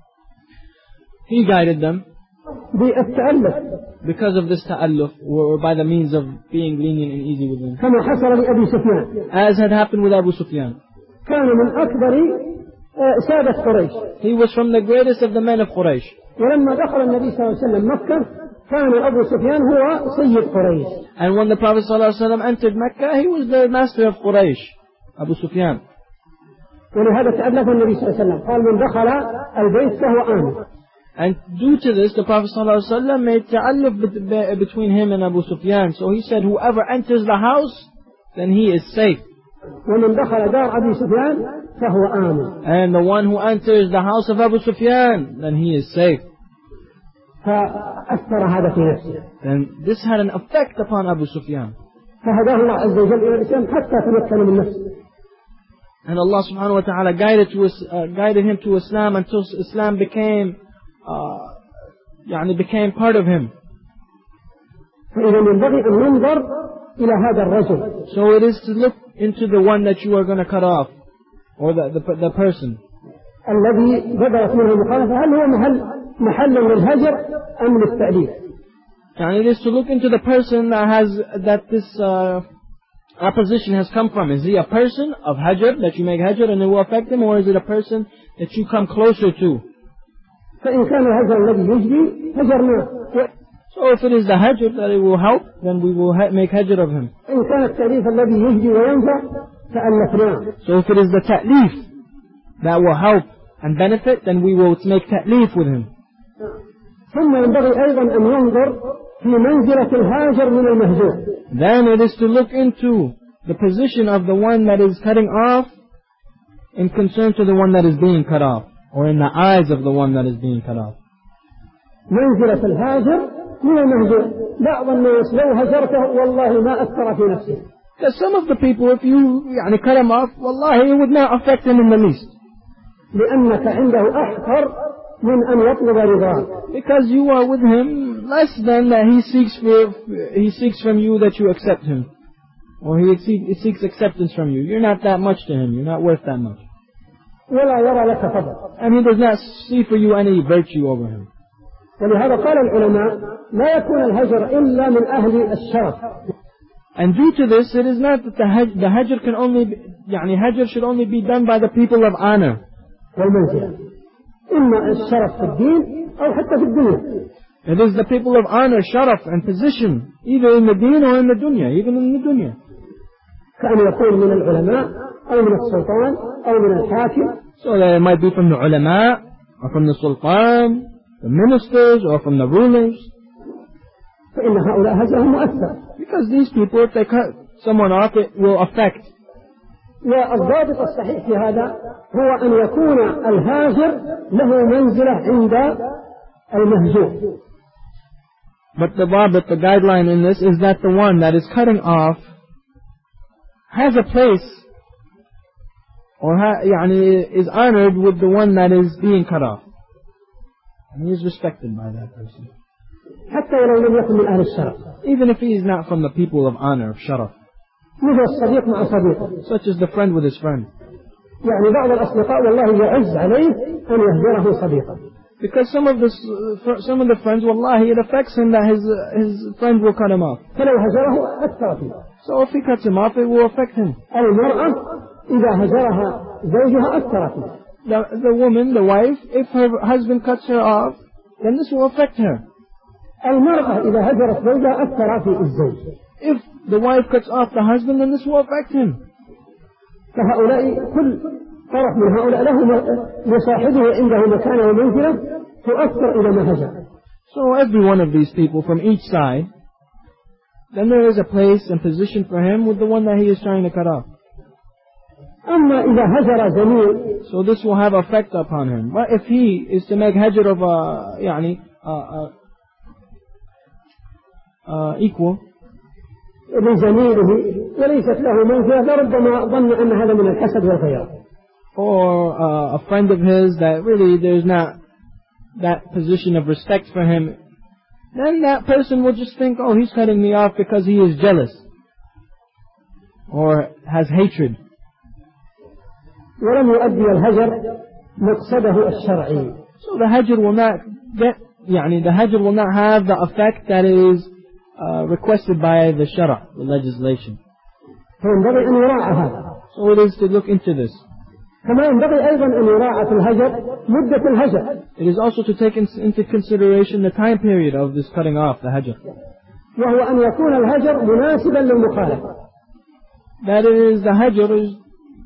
He guided them بالتألف because of this ta'alluf, or by the means of being lenient and easy with them. كما حصل لأبي سفيان. As had happened with Abu Sufyan. كان من أكبر سادة قريش. He was from the greatest of the men of Quraysh. ولما دخل النبي صلى الله عليه وسلم مكة كان أبو سفيان هو سيد قريش. And when the Prophet ﷺ entered Mecca, he was the master of Quraysh, Abu Sufyan. ولهذا تألف النبي صلى الله عليه وسلم قال من دخل البيت فهو آمن. And due to this, the Prophet ﷺ made ta'alluf between him and Abu Sufyan. So he said, whoever enters the house, then he is safe. ومن دخل دار أبي سفيان فهو آمن. And the one who enters the house of Abu Sufyan, then he is safe. فأثر هذا في نفسه. And this had an effect upon Abu Sufyan. فهداه الله عز وجل إلى الإسلام حتى تمكن من نفسه. And Allah subhanahu wa ta'ala guided him to Islam until Islam became part of him. فإذا ينبغي أن ننظر إلى هذا الرجل. So it is to look into the one that you are going to cut off, or the person. الذي بدأت منه المخالفة هل هو محل للهجر أم للتأليف؟ And it is to look into the person that this opposition has come from. Is he a person of hajr, that you make hajr and it will affect him, or is it a person that you come closer to? فإن كان الهجر الذي يجدي هجرناه. So if it is the hajr that it will help, then we will make hajr of him. إن كان التأليف الذي يجدي وينفع تألفناه. So if it is the ta'lif that will help and benefit, then we will make ta'lif with him. ثم ينبغي أيضا أن ينظر في منزلة الهاجر من المهجور. Then it is to look into the position of the one that is cutting off in concern to the one that is being cut off, or in the eyes of the one that is being cut off. منزلة الهاجر من المهجور. بعض الناس لو هجرته والله ما أثر في نفسه. Because some of the people, if you cut him off, wallahi, it would not affect him in the least. لأنك عنده أحقر من أن يطلب رضاه. Because you are with him less than that he seeks from you that you accept him, or he seeks acceptance from you. You're not that much to him. You're not worth that much. ولا يرى لك فضل. And he does not see for you any virtue over him. ولهذا قال العلماء لا يكون الهجر إلا من أهل الشرف. And due to this, it is not that the hajr can only hajr should only be done by the people of honor. والمنزلة. إما الشرف في الدين أو حتى في الدنيا. It is the people of honor, sharaf and position, either in the deen or in the dunya, even in the dunya. كأن يكون من العلماء أو من السلطان أو من الحاكم. So that it might be from the ulama, or from the sultan, the ministers, or from the rulers. فإن هؤلاء هجرهم مؤثر. Because these people, if they cut someone off, it will affect. والضابط الصحيح في هذا هو أن يكون الهاجر له منزلة عند المهجور. But the guideline in this is that the one that is cutting off has a place, or is honored with the one that is being cut off. And he is respected by that person. حتى ولو لم يكن من أهل الشرف. Even if he is not from the people of honor, of sharaf. مثل الصديق مع صديقه. Such as the friend with his friend. يعني بعض الأصدقاء والله يعز عليه أن يهجره صديقه. Because some of the friends, wallahi, it affects him that his friend will cut him off. فلو هجره أثر فيه. So if he cuts him off, it will affect him. المرأة إذا هجرها زوجها أثر فيه. The woman, the wife, if her husband cuts her off, then this will affect her. المرأة إذا هجرت زوجها أثر في الزوج. If the wife cuts off the husband, then this will affect him. فهؤلاء كل طرف من هؤلاء له لصاحبه عنده مكانة ومنزلة تؤثر إلى ما هجر. So every one of these people from each side, then there is a place and position for him with the one that he is trying to cut off. أما إذا هجر زميل, so this will have effect upon him. But if he is to make hajr of equal لزميله وليست له منزلة لربما ظن أن هذا من الحسد والغيرة. Or a friend of his that really there's not that position of respect for him, then that person will just think, oh, he's cutting me off because he is jealous or has hatred. ولم يؤدي الهجر مقصده الشرعي. So the hajr will not the hajr will not have the effect that is requested by the shara, the legislation. فينبغي أن يراعى هذا. So it is to look into this. كما ينبغي أيضا أن يراعى في الهجر مدة الهجر. It is also to take into consideration the time period of this cutting off, the hajr. وهو أن يكون الهجر مناسبا للمخالفة. That is, the hajr is,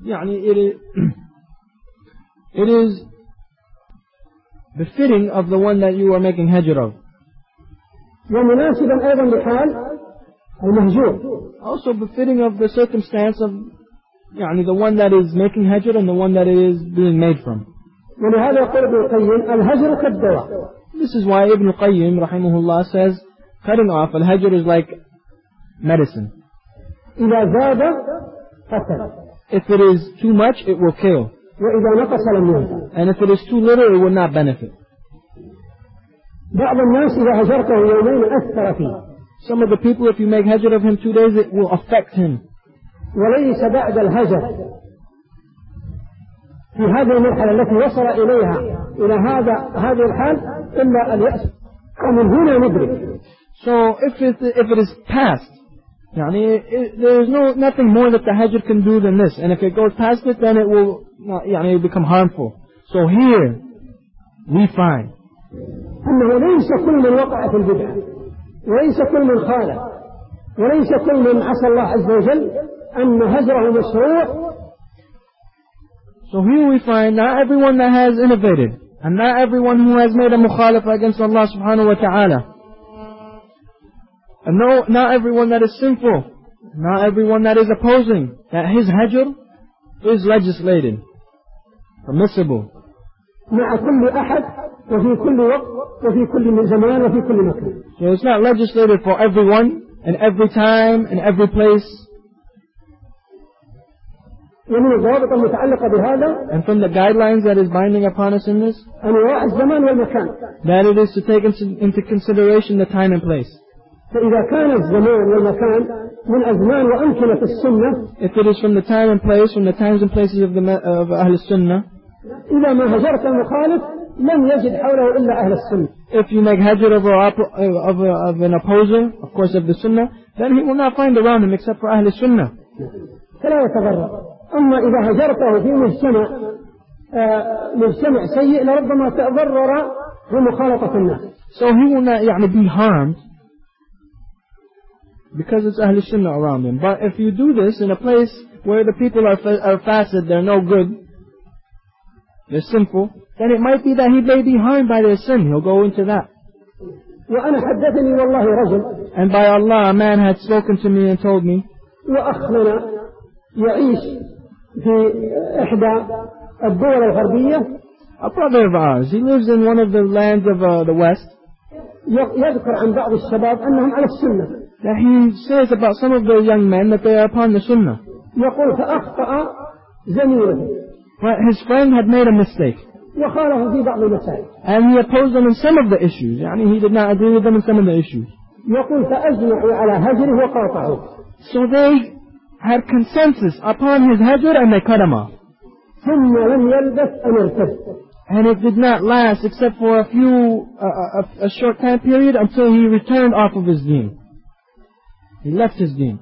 it is befitting of the one that you are making hajr of. ومناسبا أيضا لحال المهجور. Also befitting of the circumstance of the one that is making hajr and the one that it is being made from. ولهذا يقول ابن القيم الهجر كالدواء. This is why Ibn Qayyim rahimahullah says cutting off al-hajr is like medicine. إذا زاد قتل. If it is too much, it will kill. وإذا نقص لم ينفع. And if it is too little, it will not benefit. بعض الناس إذا هجرته يومين أثر فيه. Some of the people, if you make hajr of him 2 days, it will affect him. وليس بعد الهجر في هذه المرحلة التي وصل إليها إلى هذه الحال إلا اليأس. ومن هنا ندرك. So if it is past, there is nothing more that the hajr can do than this. And if it goes past it, then it will become harmful. So here we find أنه ليس كل من وقع في البدعة وليس كل من خالف وليس كل من عصى الله عز وجل أن هجره مشروع. So here we find not everyone that has innovated and not everyone who has made a mukhalafa against Allah subhanahu wa ta'ala, and not everyone that is sinful, not everyone that is opposing, that his hajr is legislated, permissible. مع كل أحد وفي كل وقت وفي كل زمان وفي كل مكان. So it's not legislated for everyone and every time and every place. ومن الضوابط المتعلقة بهذا And from the guidelines that is binding upon us in this, أن يراعى الزمان والمكان. that it is to take into consideration the time and place. فإذا كان الزمان والمكان من أزمان وأمكنة السنة, if it is from the time and place, from the times and places of Ahl Sunnah, إذا ما هجرت المخالف لم يجد حوله إلا أهل السنة. If you make hajr of an opposer, of course of the Sunnah, then he will not find around him except for Ahl Sunnah. فلا يتغرر. أما إذا هجرته في مجتمع سيء لربما تضرر بمخالطة الناس. So he will not be harmed because it's Ahl Sunnah around him. But if you do this in a place where the people are fasid, they're no good, they're sinful, then it might be that he may be harmed by their sin. He'll go into that. وأنا حدثني والله رجل. And by Allah, a man had spoken to me and told me. وأخ لنا يعيش في إحدى الدول الغربية. A brother of ours, he lives in one of the lands of the West. يذكر عن بعض الشباب أنهم على السنة. That he says about some of the young men that they are upon the Sunnah. يقول فأخطأ زميله. But his friend had made a mistake. وخالف في بعض المسائل. And he opposed them in some of the issues. يعني he did not agree with them in some of the issues. يقول فأجمعوا على هجره وقاطعوه. So they had consensus upon his hajr and they cut him off. ثم لم يلبث أن ارتد. And it did not last except for a short time period until he returned off of his deen. He left his deen.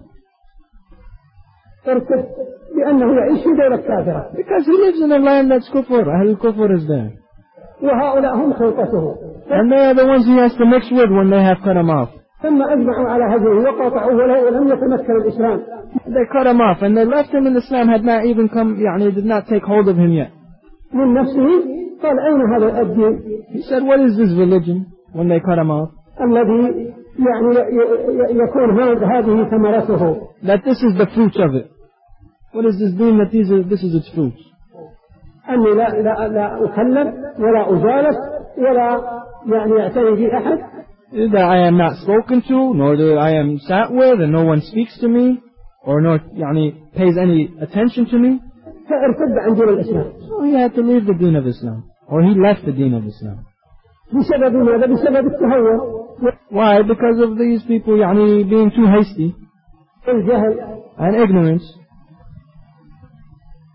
ارتد لأنه يعيش في دولة كافرة. Because he lives in a land that's kufr. Ahl kufr is there. وهؤلاء هم خلطته. And they are the ones he has to mix with when they have cut him off. ثم أجمعوا على هجره وقاطعوه ولم يتمكن الإسلام. They cut him off and they left him in Islam, had not even come, يعني did not take hold of him yet. من نفسه قال أين هذا الدين؟ He said, what is this religion? When they cut him off. الذي يعني يكون هذه ثمرته. That this is the fruits of it. What is this deen that this is its fruits? أني لا أكلم ولا أجالس ولا يعني يعتني بي أحد. That I am not spoken to, nor that I am sat with, and no one speaks to me, or nor يعني pays any attention to me. فارتد عن دين الإسلام. So he had to leave the deen of Islam, or he left the deen of Islam. بسبب ماذا؟ بسبب التهور. Why? Because of these people يعني being too hasty الجهل and ignorance.